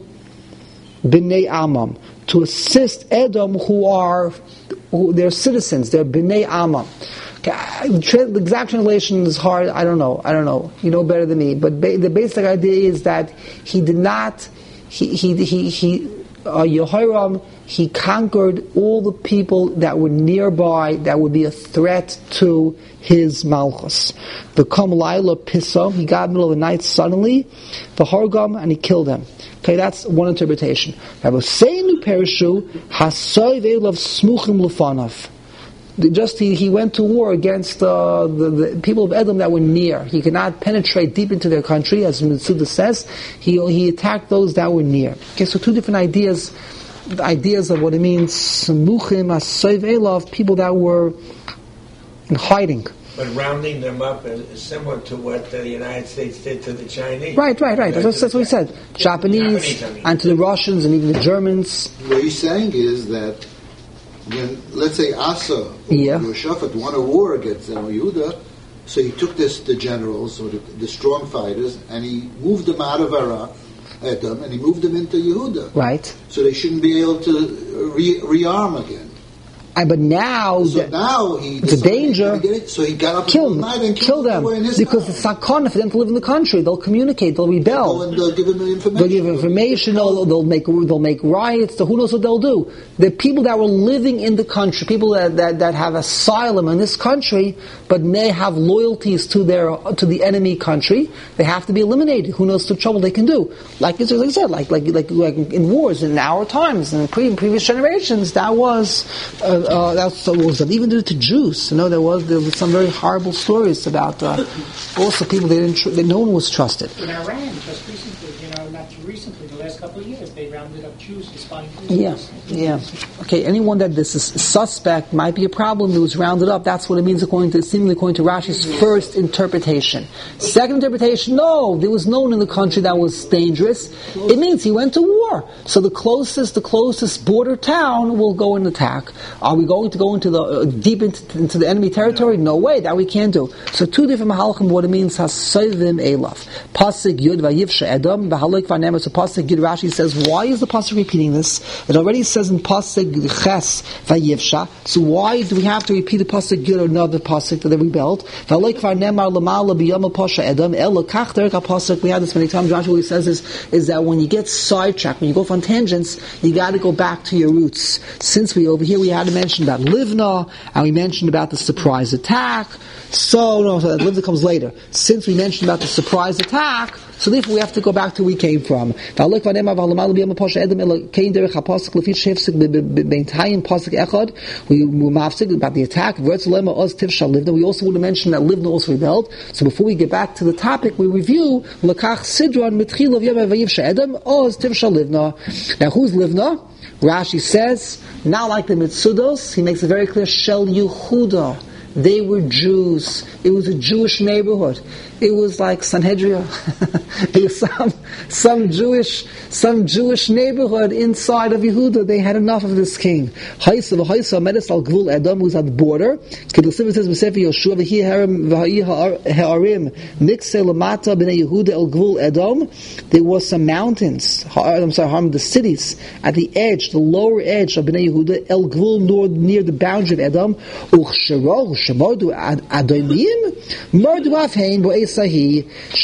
b'nei amam, to assist Edom who are, who, they're citizens, they're b'nei amam. The exact translation is hard. I don't know. I don't know. You know better than me. But ba- the basic idea is that he did not. He he he he. Uh, Yehoram, he conquered all the people that were nearby that would be a threat to his malchus. The Kamalaila Pisom, he got in the middle of the night suddenly, the Hargam, and he killed him. Okay, that's one interpretation. Rabbi Seinu Perishu Hasoy Ve'elav Smuchim Lefanav. Just he, he went to war against uh, the, the people of Edom that were near. He could not penetrate deep into their country, as Mitsuda says. He he attacked those that were near. Okay, so two different ideas, ideas of what it means. Muchim Asayv Elav, people that were in hiding. But rounding them up is similar to what the United States did to the Chinese. Right, right, right. That's, that's what he said. Japanese, Japanese I mean. And to the Russians and even the Germans. What he's saying is that when, let's say, Asa or yeah. Yehoshaphat won a war against Edom Yehuda, so he took this the generals or the, the strong fighters and he moved them out of Aram, Edom, and he moved them into Yehuda. Right. So they shouldn't be able to re- rearm again. I, but now, so the, now he it's a danger. It, so he got up kill in the night and kill them, them because it's not common for them to live in the country. They'll communicate. They'll rebel. They'll, they'll give them information. They'll give information. They'll, they'll make they'll make riots. Who knows what they'll do? The people that were living in the country, people that, that, that have asylum in this country, but may have loyalties to their to the enemy country, they have to be eliminated. Who knows the trouble they can do? Like like I said, like like like, like in wars in our times and in pre- previous generations, that was uh, uh, that's so. Was that even did it to Jews? You know, there was there was some very horrible stories about uh, also people they didn't tr- that no one was trusted. In Iran, just recently, you know, not too recently, the last couple of years, they rounded up Jews despite. Yeah, yeah. Okay, anyone that this is suspect might be a problem. It was rounded up. That's what it means according to seemingly according to Rashi's first interpretation. Second interpretation, no, there was no one in the country that was dangerous. It means he went to war. So the closest, the closest border town will go and attack. Are we going to go into the uh, deep into, into the enemy territory? No way, that we can't do. So two different mahalachim. What it means, hasayvim elaf. Pasuk yud vayivsha edom v'haloik v'nemes. So pasuk yud Rashi says, why is is the pasuk repeating this? It already says in pasuk Ches Vayivsha. So why do we have to repeat the pasuk Gid or another pasuk that they rebelled? We had this many times. Joshua says is, is that when you get sidetracked, when you go off on tangents, you got to go back to your roots. Since we over here we had to mention about Livna, and we mentioned about the surprise attack. So no, so that Livna comes later. Since we mentioned about the surprise attack, so therefore we have to go back to where we came from. We mafsik about the attack. We also would have mentioned that Livna also rebelled. So before we get back to the topic, we review Lakach Sidron Mitchil of Yom Vayivsha Edom Oz Tivsha Livna. Now who's Livna? Rashi says, not like the Mitzudos, he makes it very clear, Shel Yehuda. They were Jews. It was a Jewish neighborhood. It was like Sanhedria. It was some some Jewish some Jewish neighborhood inside of Yehuda. They had enough of this king. Haisa v'haisa medis al gvul Edom, who's at the border. Kedusivah says b'sefer Yoshua v'hi harim v'hi ha'arim nikse lamata b'nei Yehuda el gvul Edom. There was some mountains. I'm sorry, harm the cities at the edge, the lower edge of b'nei Yehuda el gvul near the boundary of Edom. Uchsherol shemodu adonim mordu afhein bo. So seemingly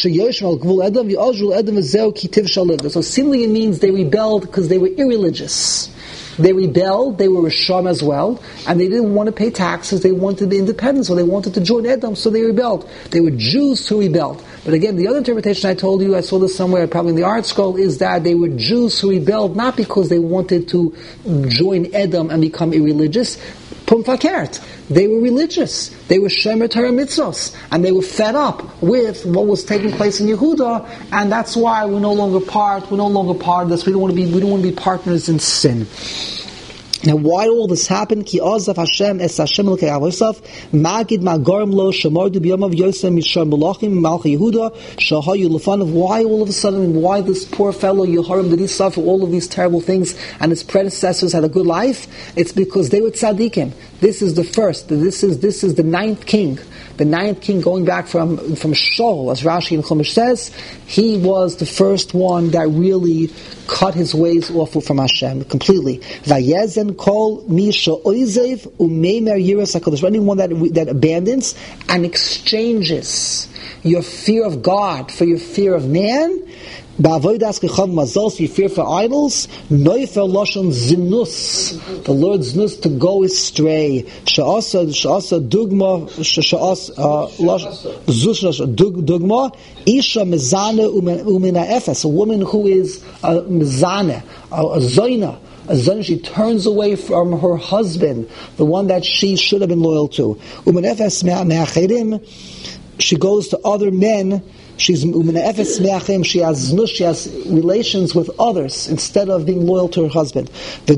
it means they rebelled because they were irreligious. They rebelled, they were Rishon as well, and they didn't want to pay taxes, they wanted the independence, so they wanted to join Edom, so they rebelled. They were Jews who rebelled. But again, the other interpretation I told you, I saw this somewhere, probably in the art scroll, is that they were Jews who rebelled not because they wanted to join Edom and become irreligious, they were religious. They were Shemer Torah Mitzvos. And they were fed up with what was taking place in Yehuda, and that's why we're no longer part, we're no longer part of this. We don't want to be, we don't want to be partners in sin. Now, why all this happened? Ki Ozav Hashem es Hashem Elokei Avosav Magid Magorim Lo Shemordu B'Yomav Yosem Mishar Malachim Malchi Yehuda Shahayu Lefanav. Why all of a sudden? Why this poor fellow Yehoram did he suffer all of these terrible things, and his predecessors had a good life? It's because they were tzaddikim. This is the first. This is this is the ninth king. The ninth king, going back from from Shaul, as Rashi and Chumash says, he was the first one that really cut his ways off from Hashem completely. Vayezen kol misha oizev umeimer yiras hakadosh. Anyone that that abandons and exchanges your fear of God for your fear of man. Ba'avodas kechav mazal, so you fear for idols. Noifel loshon zinus, the Lord zinus, to go astray. Sha'asa sha'asa dugma sha'asa zush dugma isha mezane umina efes, a woman who is a mezane, a zoina. A zoina, she turns away from her husband, the one that she should have been loyal to. Umin efes me'achedim, she goes to other men. She's she has she has relations with others instead of being loyal to her husband. The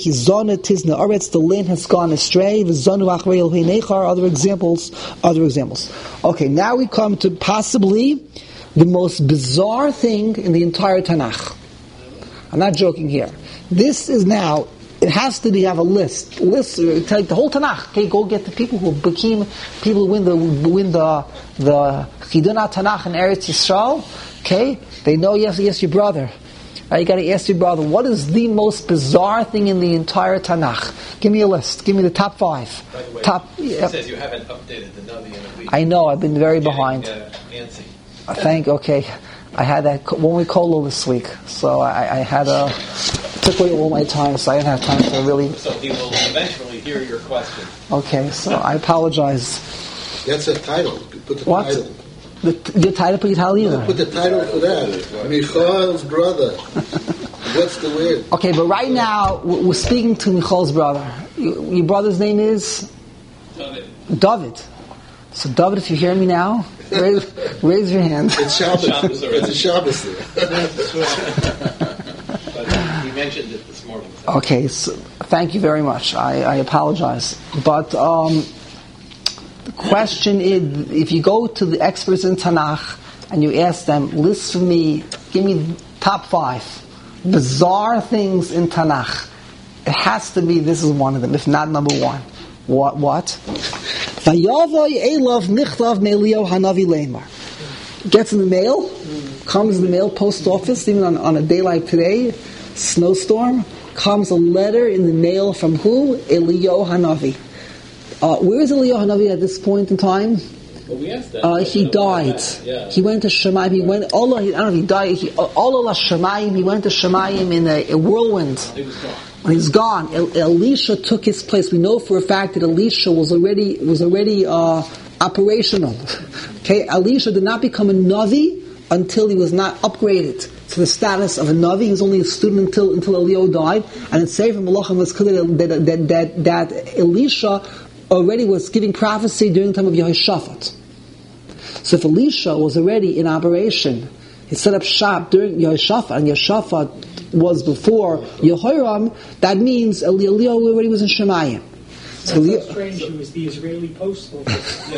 land has gone astray. Other examples, other examples. Okay, now we come to possibly the most bizarre thing in the entire Tanakh. I'm not joking here. This is now. It has to be have a list. List take the whole Tanakh. Okay, go get the people who became people who win the win the the Chiduna Tanakh in Eretz Yisrael. Okay, they know you have to ask your brother. Right, you got to ask your brother, what is the most bizarre thing in the entire Tanakh? Give me a list. Give me the top five. By the way, top. It uh, says you haven't updated the Navi in a week. I know. I've been very Getting, behind. Uh, Nancy. I think. Okay, I had that one week colo this week, so I, I had a. Took away all my time, so I didn't have time to really. So he will eventually hear your question. Okay, so I apologize. That's a title. Put the What? title. The, the title put Italian. Put the title for that. Michal's brother. What's the word? Okay, but right now we're speaking to Michal's brother. Your brother's name is David. David. So David, if you're hearing me now, raise, raise your hand. It's Shabbos. Shabbos It's a Shabbos there. He mentioned it this morning. Okay, so thank you very much. I, I apologize. But um, the question is, if you go to the experts in Tanakh and you ask them, list for me, give me top five bizarre things in Tanakh, it has to be, this is one of them, if not number one. What? What? Gets in the mail, comes in the mail, post office, even on, on a day like today, snowstorm, comes a letter in the mail from who? Eliyahu Hanavi. Uh, where is Eliyahu Hanavi at this point in time? Well, we asked that. Uh, he died. Yeah. He went to Shemayim. He went. Allah. I don't know if he died. He, Allah Shemayim. He went to Shemayim in a, a whirlwind. He was gone. When he's gone, El- Elisha took his place. We know for a fact that Elisha was already was already uh, operational. Okay, Elisha did not become a Navi until he was not upgraded to the status of a Navi. He was only a student until until Eliyahu died. And it's said from Malachim was clear that that, that that Elisha already was giving prophecy during the time of Yehoshaphat. So if Elisha was already in operation, he set up shop during Yehoshaphat, and Yehoshaphat was before Yehoram, that means Eliyahu already was in Shemayim. So so strange, it was the Israeli post office.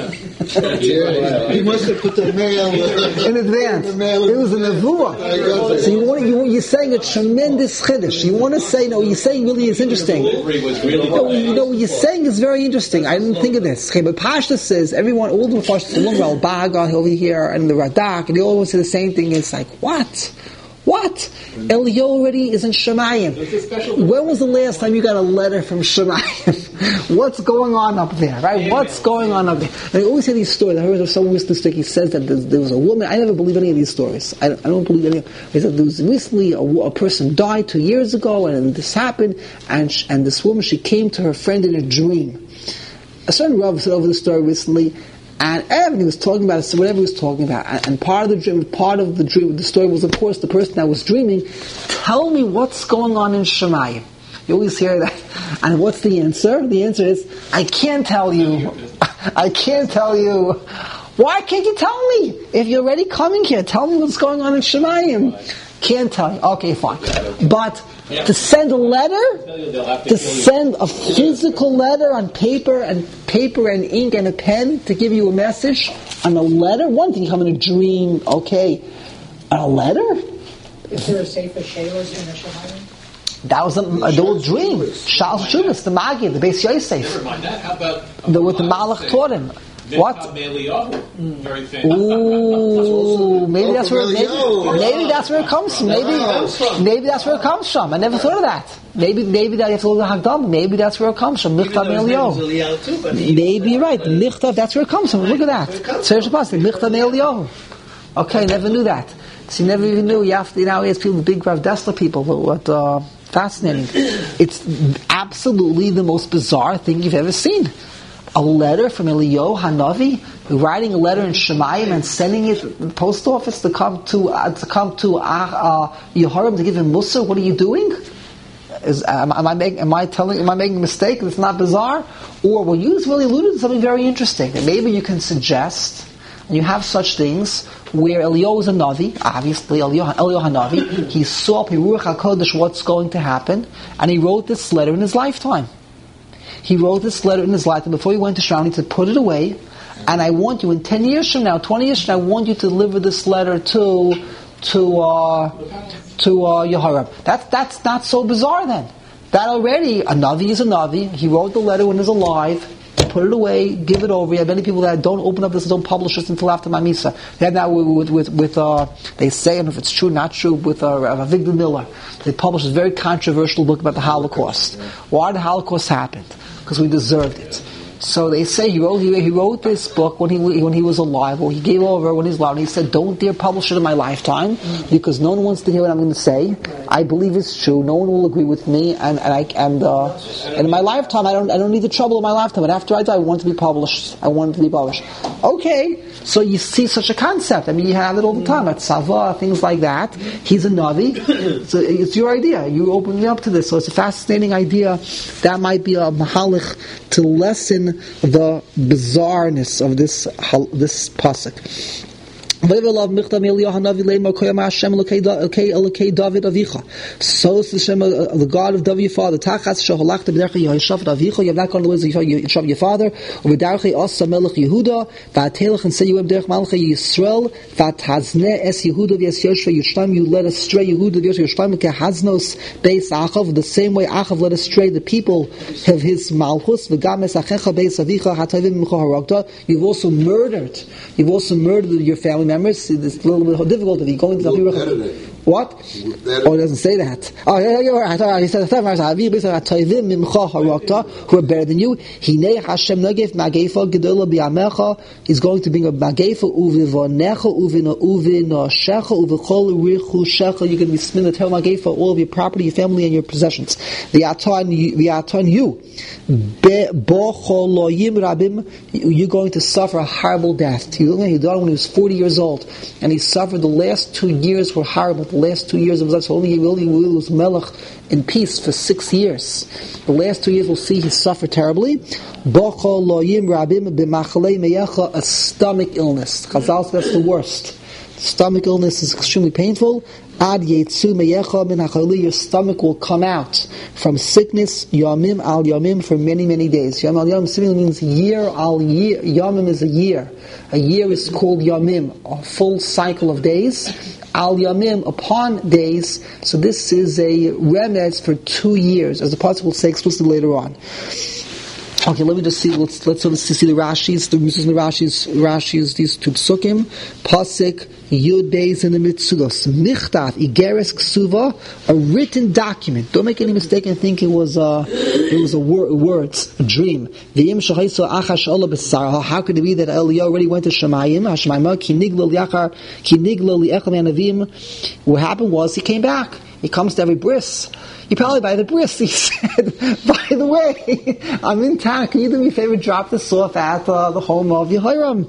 Yeah. He must have put the mail In advance. The mail It was a nevuah. So you want, you, you're saying a tremendous chiddush. You want to say, no, you're saying really is interesting. Delivery was really No, you know, what you're saying is very interesting. I didn't think of this. Okay, but Pashta says, everyone, all the Pashtas, the Lumral, Baga over here, and the Radak, and they all say the same thing. It's like, what? What? Eliyahu already is in Shemayim. When was the last time you got a letter from Shemayim? What's going on up there, right? What's going on up there? And I always hear these stories. I heard of someone mystic. He says that there was a woman. I never believe any of these stories. I don't, I don't believe any. He said there was recently a, a person died two years ago, and this happened, and sh- and this woman, she came to her friend in a dream. A certain Rav said over the story recently. And everything he was talking about, so whatever he was talking about, and, and part of the dream, part of the dream, the story was, of course, the person that was dreaming. Tell me what's going on in Shemayim. You always hear that. And what's the answer? The answer is, I can't tell you. I can't tell you. Why can't you tell me? If you're already coming here, tell me what's going on in Shemayim. Can't tell you. Okay, fine. But to send a letter, to send a physical letter on paper and paper and ink and a pen to give you a message on a letter. One thing, you come in a dream. Okay, on a letter. Is there a Sefer Sheilas in a Shemayim? That was a, a the old dream. Charles Shuvas, the Magi, the Beis Yosef. Never mind that. How about The what the Malach taught him. What? Very famous. Ooh, maybe that's where maybe, maybe that's where it comes from. Maybe maybe that's where it comes from. I never thought of that. Maybe maybe that you have to look at Hagdam. Maybe that's where it comes from. Michtav Eliyahu. Maybe you're right. Michtav, that's where it comes from. Look at that. Search the Pasuk. Michtav Eliyahu. Okay, never knew that. So you never even knew. You have to, you know, it's people, the big Rav Dessler people. What uh, fascinating. It's absolutely the most bizarre thing you've ever seen. A letter from Eliyahu Hanavi, writing a letter in Shemayim and sending it to the post office to come to uh, to come to uh, uh, Yehoram to give him Musa. What are you doing? Is am, am I making? Am I telling? Am I making a mistake? It's not bizarre. Or well, you just really alluded to something very interesting that maybe you can suggest. And you have such things where Eliyahu was a Navi, obviously Eliyahu, Eliyahu Hanavi. He saw Piruach HaKodesh what's going to happen, and he wrote this letter in his lifetime. He wrote this letter in his life, and before he went to Shravani, to put it away. And I want you, in ten years from now, twenty years from now, I want you to deliver this letter to to uh, to uh, Yehoram. That's that's not so bizarre then. That already, a Navi is a Navi. He wrote the letter when he's alive. Put it away, give it over. You have many people that don't open up this, don't publish this until after Mamisa. They have that with with with uh, they say, I don't know if it's true, not true, with uh, Avigdor Miller. They published a very controversial book about the Holocaust. Why the Holocaust happened? Because we deserved it. So they say he wrote he, he wrote this book when he when he was alive, or he gave over when he was alive, and he said, "Don't dare publish it in my lifetime, because no one wants to hear what I'm going to say. I believe it's true. No one will agree with me, and and I and uh, and in my lifetime, I don't I don't need the trouble of my lifetime. But after I die, I want it to be published. I want it to be published." Okay, so you see such a concept. I mean, you have it all the time at Sava, things like that. He's a Navi. So it's your idea. You open me up to this. So it's a fascinating idea. That might be a mahalich to lessen the bizarreness of this this pasuk. So is the Shem, the God of David your father. Tachas sheholachta b'derech Yehoshaphat avicha. You have not gone the ways of Yehoshaphat your father. U'v'darchei asa melech Yehuda. V'atelech and say you have derech malchei Yisrael. V'tazneh es Yehuda v'es Yoshua Yishtam. You led astray Yehuda v'es Yishtam kehaznos beis Achav. The same way Achav led astray the people of his malchus. V'gam es achecha beis avicha hatavim m'cho haragta. You've also murdered. You've also murdered your family members. It's a little bit difficult if you go into the What? That- Oh, it doesn't say that. Oh, yeah, yeah, right. He said, who are better than you. He's going to bring a magefa uvivonecha uvinoshecha uvichol richushecha. You're going to be smitten the terrible magefa, all of your property, your family, and your possessions. The aton you. You're going to suffer a horrible death. He died when he was forty years old, and he suffered the last two years were horrible. The last two years of his life, so only he really was melech in peace for six years. The last two years we'll see he suffered terribly. A stomach illness. Chazal says that's the worst. Stomach illness is extremely painful. Ad yetsu meyecha min hachali, your stomach will come out from sickness, yamim al yamim, for many, many days. Yamim al yamim simply means year al year. Yamim is a year. A year is called yamim, a full cycle of days. Al yamim, upon days. So this is a remez for two years, as the Pasuk will say explicitly later on. Okay, let me just see. Let's let's sort of see the Rashi's. The uses the Rashi's. Rashi's these two psukim. Pasuk Yud Beis in the Mitzudos. Michtav Igeres Ksuva, a written document. Don't make any mistake and think it was a it was a wor- words, a dream. V'im shachayso achash ola b'sar. How could it be that Eliyahu already went to Shemayim? Hashemayim ki nigla liachar ki nigla liecham yanavim. What happened was he came back. He comes to every bris. He probably by the bris. He said, "By the way, I'm in town. Can you do me a favor? Drop this off at uh, the home of Yehoram."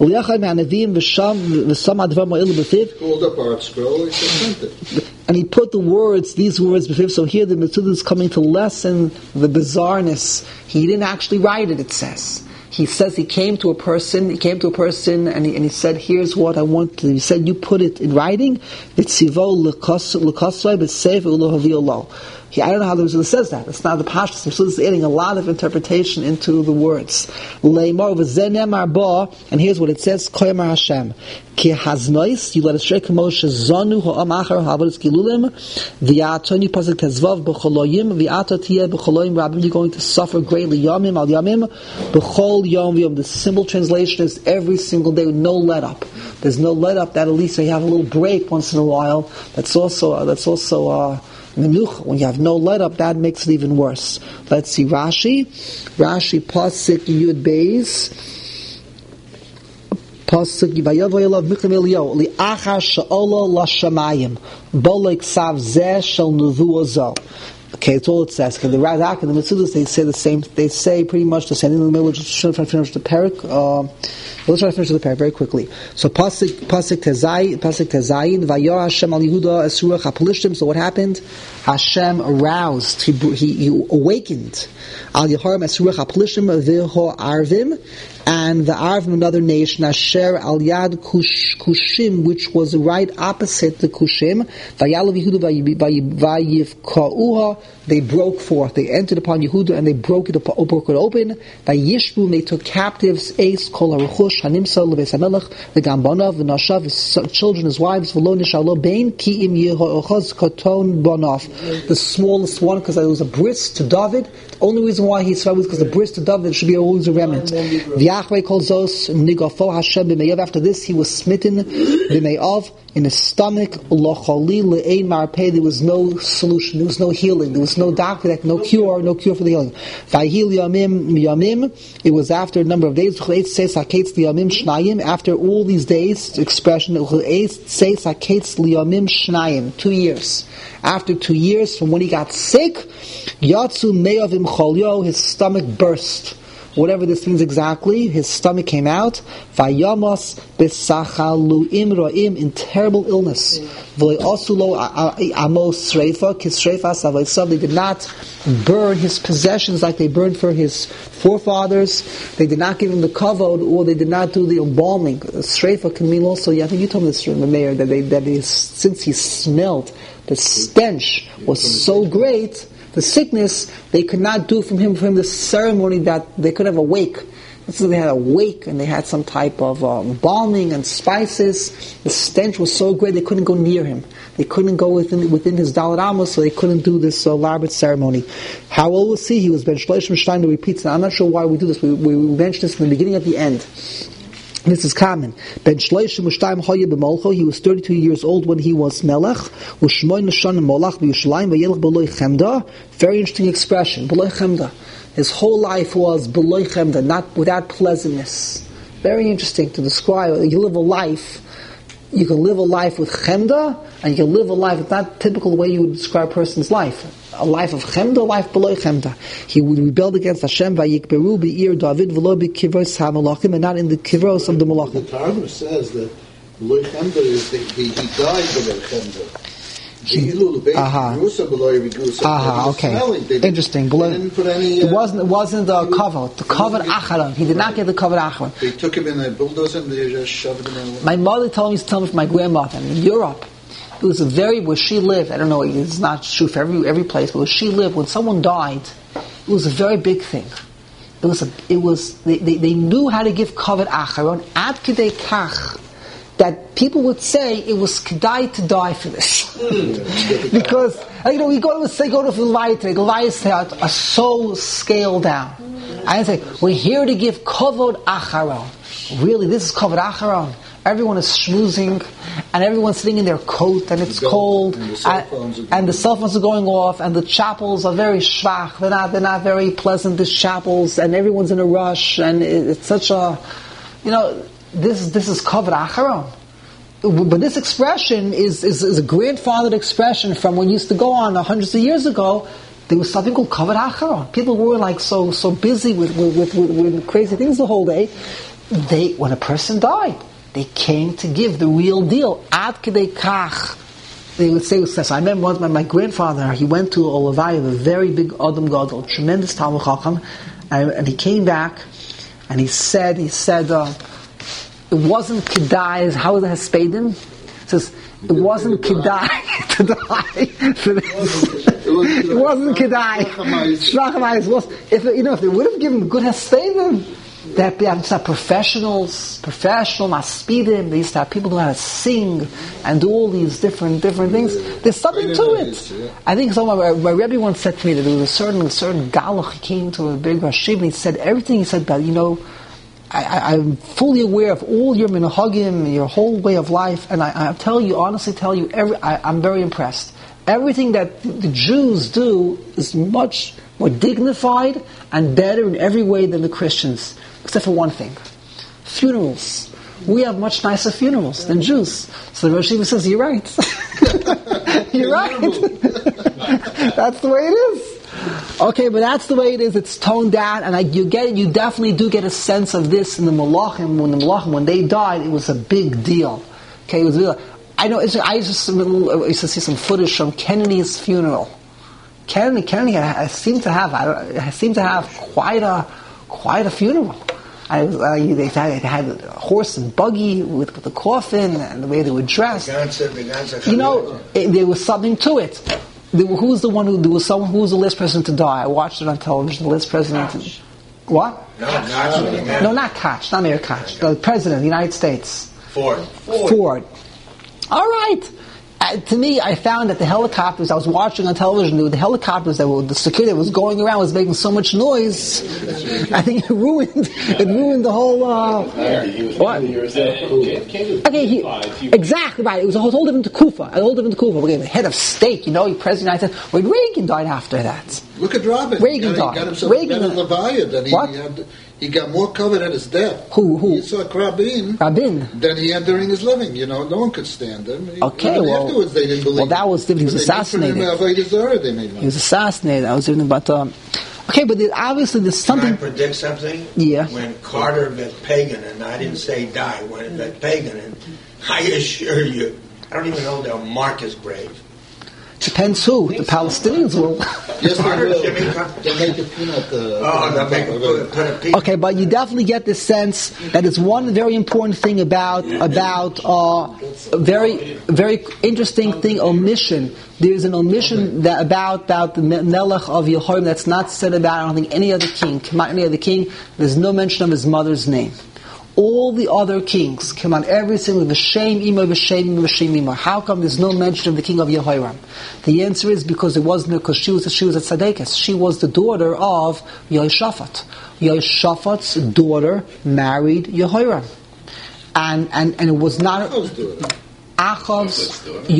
Pulled up our scroll and sent it. And he put the words, these words, before. So here the Mitzvah is coming to lessen the bizarreness. He didn't actually write it. It says. He says he came to a person, he came to a person and he, and he said, here's what I want to, he said, you put it in writing, Vitzivo l'kosvai b'seif u'lohaviolo. He, I don't know how the Mitzvah says that. It's not the Pashtus. The Mitzvah is adding a lot of interpretation into the words. Leimor v'zenemar ba, and here's what it says, Koyamar Hashem. Ki haznois, you let us shake Moshe zonu ha'am achar ha'avodas gilulim, v'yatoni pasuk tezvav b'choloyim, v'yato tiyeh b'choloyim rabim, you're going to suffer greatly, yamim al yamim, b'chol yom v'yom. The simple translation is every single day with no let up. There's no let up, that at least you have a little break once in a while. That's also, uh, that's also, uh, Menucha. When you have no let up, that makes it even worse. Let's see Rashi. Rashi pasuk Yud Beis. Pasuk Vayavoyelav Miklam Eliyahu Li'achar Sha'ola LaShamayim Bolek Sav Zeh Shel Nevuah Zo. Okay, that's all it says. Okay, the Radak and the Mitzvahs, they say the same. They say pretty much the same. In the middle, just trying to finish the parak. Uh, let's try to finish the parak very quickly. So pasuk pasuk Tezai pasuk Tezayin Vayar Hashem al Yehuda Esuach HaPelishtim. So what happened? Hashem aroused. He, he, he awakened al Yehoram Esuach HaPelishtim V'ho Arvim. And the Arv of another nation, Asher al Yad Kush, Kushim, which was right opposite the Kushim, Vayalav Yehuda Vayivka'uha, they broke forth. They entered upon Yehuda and they broke it, broke it open. Vayishbu, they took captives, Eis, Kol HaRuchush, Hanimsa, Leves HaMelech, the Gambanav, the Nashav, his children, his wives, V'lo Nishalo Bein, Ki Im Yehochaz Koton Bonav. The smallest one, because there was a bris to David. The only reason why he survived was because the bris to David should be always a remnant. Yahweh calls us Nigafo Hashem b'meyav. After this, he was smitten b'meyav in his stomach. Lochali le'ein marpeh. There was no solution. There was no healing. There was no doctor, that no cure, no cure for the healing. Vayhil yamim yamim. It was after a number of days. After all these days, expression two years. After two years, from when he got sick, Yatsu me'avim cholyo, his stomach burst. Whatever this means exactly, his stomach came out. Vayamos b'sachaluim ra'im, in terrible illness. V'le'osulo amos sreifa kisreifas avaysav. They did not burn his possessions like they burned for his forefathers. They did not give him the kavod, or they did not do the embalming. Sreifa can mean also, I think you told me this, Mayor, that they, that they, since he smelled, the stench was so great, the sickness, they could not do from him for him the ceremony that they could have a wake. So they had a wake and they had some type of um, embalming and spices. The stench was so great they couldn't go near him. They couldn't go within within his Dalet Amos, so they couldn't do this uh, elaborate ceremony. How we'll, we'll see, he was Ben Shloshim Shtein, to repeat. Now, I'm not sure why we do this. We, we mentioned this from the beginning at the end. This is common. Ben Shloshim U'Shtayim Hoya B'Molcho. He was thirty-two years old when he was Melech. U'Shmoin Nashon Molach B'Yushalayim V'Yelech B'Loi Chemda. Very interesting expression. B'Loi Chemda. His whole life was B'Loi Chemda, not without pleasantness. Very interesting to describe. You live a life. You can live a life with Chemda, and you can live a life. It's not typical the way you would describe a person's life. A life of Chemda, a life below Chemda. He rebelled against Hashem, Vayikberu Be'ir David V'lo Be'kivros HaMalachim, and not in the kivros of the Malachim. The Targum says that below Chemda is that he, he died below Chemda. Aha. Aha, okay. Interesting. Below, any, uh, it wasn't it wasn't the cover. The cover Acharon. He did not get the cover Acharon. They took him in a bulldozer and they just shoved him in. My mother told me to tell me from my grandmother in Europe. It was a very where she lived. I don't know. It's not true for every every place, but where she lived, when someone died, it was a very big thing. It was a. It was they they, they knew how to give cover Acharon ad kidei kach, that people would say it was kedai to die for this. Because, you know, we go to say, go to Leviathan, Leviathan are so scaled down. I say, we're here to give kavod acharon. Really, this is kavod acharon. Everyone is schmoozing, and everyone's sitting in their coat, and it's cold, and the, and the cell phones are going off, and the chapels are very schwach. They're not, they're not very pleasant, these chapels, and everyone's in a rush, and it, it's such a, you know, this this is kavod acharon. But this expression is, is, is a grandfathered expression from when you used to go on hundreds of years ago. There was something called kavod acharon. People were like so so busy with with, with, with with crazy things the whole day. They when a person died, they came to give the real deal. Ad kidei kach. They would say, so I remember once my, my grandfather, he went to Olavai, a very big Adam Gadol, tremendous Talmud Chacham, and, and he came back and he said, he said, uh, it wasn't kedai. How is it haspedim? It says it wasn't kedai to die for this. It wasn't kedai. Shlachamais was. If you know, if they would have given good haspedim, that they have to have professionals, professional maspidim. They used to have people who know how to sing and do all these different different things. There's something to it. I think some of my, my Rebbe once said to me that there was a certain a certain galach. He came to a big Rashiv and he said everything. He said that you know. I, I'm fully aware of all your minhagim, your whole way of life, and I, I tell you, honestly tell you, every, I, I'm very impressed. Everything that the Jews do is much more dignified and better in every way than the Christians, except for one thing: funerals. We have much nicer funerals than Jews. So the Rosh Hashiva says, "You're right. You're right. That's the way it is." Okay, but that's the way it is. It's toned down, and I, you get, you definitely do get a sense of this in the Malachim. When the Malachim, when they died, it was a big deal. Okay, it was real. I know. It's, I just I used to see some footage from Kennedy's funeral. Kennedy, Kennedy, I, I seem to have, I, I seem to have quite a, quite a funeral. I was, uh, they, had, they had a horse and buggy with, with the coffin and the way they were dressed. You know, it, there was something to it. There, who was the one who there was someone who was the last president to die? I watched it on television. The last president. To, what? No, Koch. No, not Koch. Not Mayor Koch. The president of the United States. Ford. Ford. Ford. All right. Uh, to me, I found that the helicopters I was watching on television, the helicopters that were the security that was going around was making so much noise. I think it ruined it ruined the whole. Uh, what? Okay, he, exactly right. It was a whole, whole different Kufa. A whole different Kufa. Okay, the head of state, you know, he president of the United States. When Reagan died after that. Look at Robin. Reagan he got, died. He got himself Reagan a Leviathan. He, what? He, had, he got more covered at his death. Who? Who? Yitzhak Rabin. Rabin. Than he had during his living. You know, no one could stand him. He, okay, well. Afterwards, they didn't believe. Well, that was he was assassinated. He was assassinated. I was even about. Um, okay, but obviously there's something. Can I predict something? Yeah. When Carter met Pagan, and I didn't say die. When it met Pagan, and I assure you, I don't even know they'll mark his grave. Depends who. The Palestinians will. Yes, they will. They'll make a peanut. Uh, oh, they'll make a, put a peanut. Okay, but you definitely get the sense that it's one very important thing about about uh, a very very interesting thing. Omission. There's an omission that about about the Melech of Yehoram that's not said about. I don't think any other king. Come on, any other king. There's no mention of his mother's name. All the other kings come on every single v'shem ima v'shem ima v'shem ima. How come there's no mention of the king of Yehoram? The answer is because it wasn't because she was she was a tzaddikas. She was the daughter of Yehoshaphat. Yehoshaphat's daughter married Yehoram. and, and, and it was not Achav's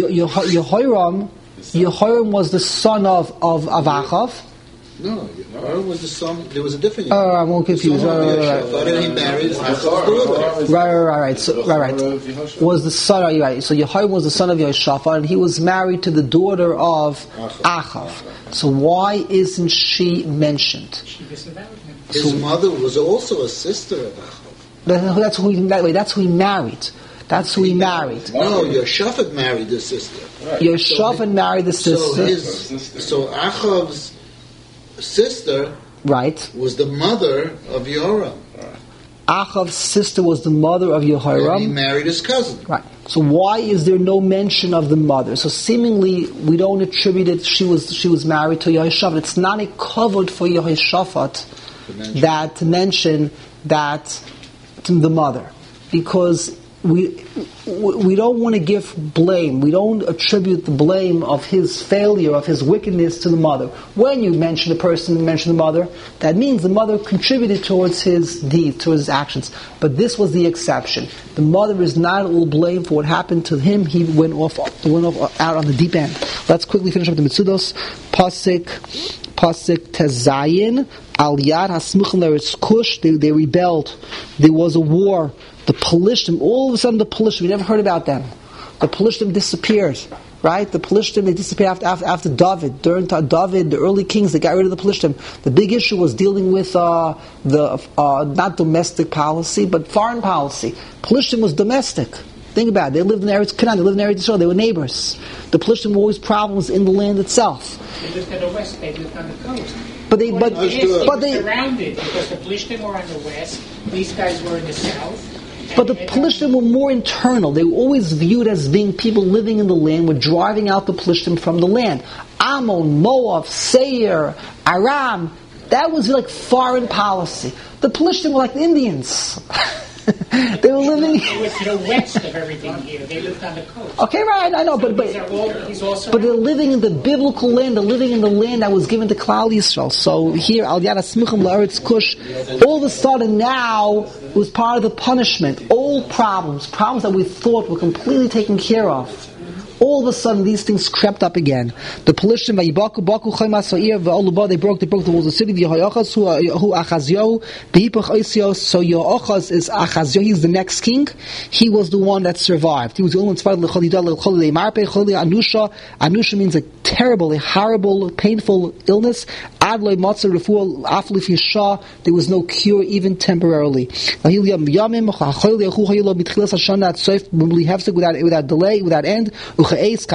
Yehoram. Yehoram was the son of, of, of Achav. No, Yehoram was the son. There was a different. Oh, I'm all confused. Right, right, right, right. He married Achav's daughter. Right, right, right, right. So, right, right. Was the son? Right. So Yehoram was the son of Yehoshaphat, and he was married to the daughter of Achav. So why isn't she mentioned? She disavowed him. His so, mother was also a sister of Achav. That's who he. That way. That's who he married. That's who he married. No, Yehoshaphat married the sister. Right. Yehoshaphat so married the sister. So, his, so Achav's sister, right, was the mother of Yehoram. Right. Achav's sister was the mother of Yehoram. And he married his cousin. Right. So why is there no mention of the mother? So seemingly we don't attribute it. She was she was married to Yehoshaphat. It's not a covered for Yehoshaphat that to mention that to the mother, because we we don't want to give blame. We don't attribute the blame of his failure, of his wickedness, to the mother. When you mention the person, you mention the mother, that means the mother contributed towards his deeds, towards his actions. But this was the exception. The mother is not all blame for what happened to him. He went off, went off out on the deep end. Let's quickly finish up the Mitzudos. Pasik, Pasik Tezayin, Al Yad Hasmuchim Leretz Kush. They they rebelled. There was a war. The Pelishtim, all of a sudden the Pelishtim, we never heard about them. The Pelishtim disappeared, right? The Pelishtim, they disappeared after, after, after David. During David, the early kings, they got rid of the Pelishtim. The big issue was dealing with uh, the uh, not domestic policy, but foreign policy. Pelishtim was domestic. Think about it. They lived in Eretz Canaan, they lived in Eretz Yisrael, they were neighbors. The Pelishtim were always problems in the land itself. They lived on the west, they lived on the coast. But they, but, but, they, but they, surrounded, because the Pelishtim were on the west, these guys were in the south. But the Pelishtim were more internal. They were always viewed as being people living in the land, were driving out the Pelishtim from the land. Ammon, Moab, Seir, Aram, that was like foreign policy. The Pelishtim were like the Indians. They were living. It was to the west of everything here. They lived on the coast. Okay, right, I know, but but but they're living in the biblical land. They're living in the land that was given to Klal Yisrael. So here, Al Yad Hasmuchim Leretz Kush, all of a sudden now it was part of the punishment. Old problems, problems that we thought were completely taken care of. All of a sudden, these things crept up again. The Pelishtim, they broke, they broke, they broke the walls of the city. Yehoachaz, who Achazyahu, so Yehoachaz is Achazyahu. He's the next king. He was the one that survived. He was the only one that survived. Anusha. Anusha means a terrible, a horrible, painful illness. There was no cure, even temporarily. Without, without delay, without end. Two years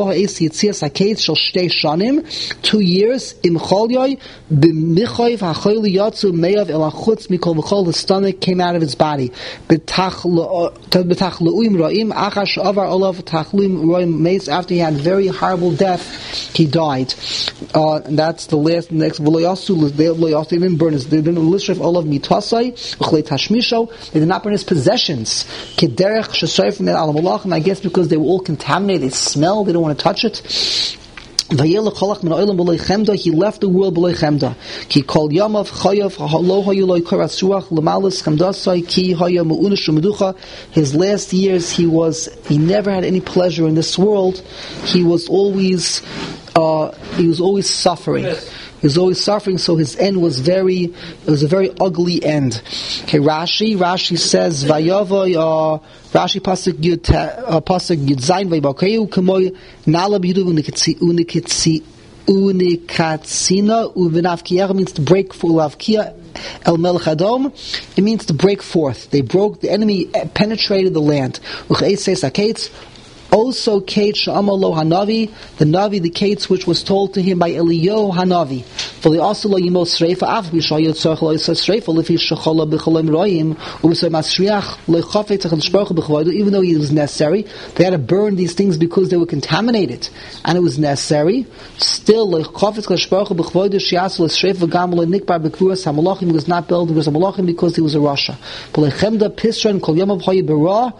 im Cholyoy b'michoyv hachoyli yatsu meyav el hachutz mikol v'chol, the stomach came out of his body. B'tachluim ra'im achash avar olav tachluim ra'im meis, after he had very horrible death, he died. Uh, and that's the last, next v'loyasu, they didn't burn his, they didn't lishrif olav mitasai v'chlei tashmisho, they did not burn his possessions. Kederech shesayf from that al malachim, I guess because they were all contaminated, they smell, they don't want to touch it. He left the world below chemda. Ki kol yamav chayav lo hayu lo koras ruach lemalas chemdasai ki haya meunush umeducha. His last years, he was he never had any pleasure in this world. He was always uh, he was always suffering. He was always suffering, so his end was very, it was a very ugly end. Okay, Rashi, Rashi says, Vayavoy, uh, Rashi pasuk yud, uh, pasuk yud zayin vaybakeyu kamoy nala b'yudu unikitzi, unikitzi, unikatzina uvinavkiyah, means to break for lavkiyah. El Melech Adom, it means to break forth. They broke, the enemy penetrated the land. Uchei says akates. Also, Kate Sha'amalo Hanavi, the Navi, the Kates, which was told to him by Eliyahu Hanavi. For the also lo yimos sreifa af b'shayot tzarich lo yisas sreifa lefi shechola b'cholim roim u'b'say masriach lo chafet tzachal shprocha b'chavodu. Even though it was necessary, they had to burn these things because they were contaminated, and it was necessary. Still, lo chafet tzachal shprocha b'chavodu shias lo sreifa gam lo nikbar b'kvuras hamalachim, was not built because hamalachim, because he was a rasha. But lechemda pisran kol yamav hayi berah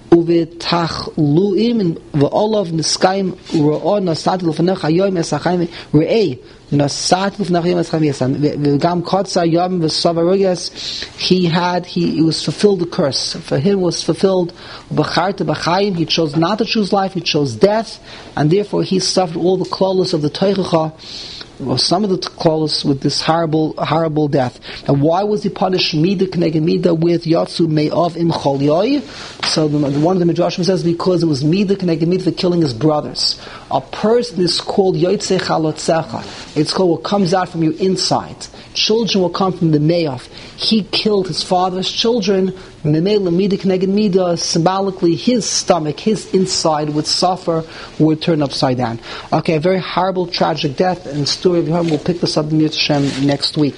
uv'tachluim v'olav niskayim ro'o nasat l'fnech hayoyim esachayim re'ei nasat l'fnech hayoyim esachayim yesam v'gam kotzar yom v'savaroyas he had he, he was fulfilled the curse for him was fulfilled b'charta b'chayim he chose not to choose life he chose death and therefore he suffered all the klolos of the teichacha or some of the klolos with this horrible horrible death. And why was he punished mida k'neged mida with yatsu me'av im chol yoy? So the, one of the Midrashim says because it was mida k'neged mida for killing his brothers. A person is called yotzei chalotzecha. It's called what comes out from your inside. Children will come from the me'av. He killed his father's children. Memela mida k'neged mida, symbolically his stomach, his inside would suffer, would turn upside down. Okay, a very horrible, tragic death, and story of Yehoram. We'll pick this up in Yitz Hashem next week.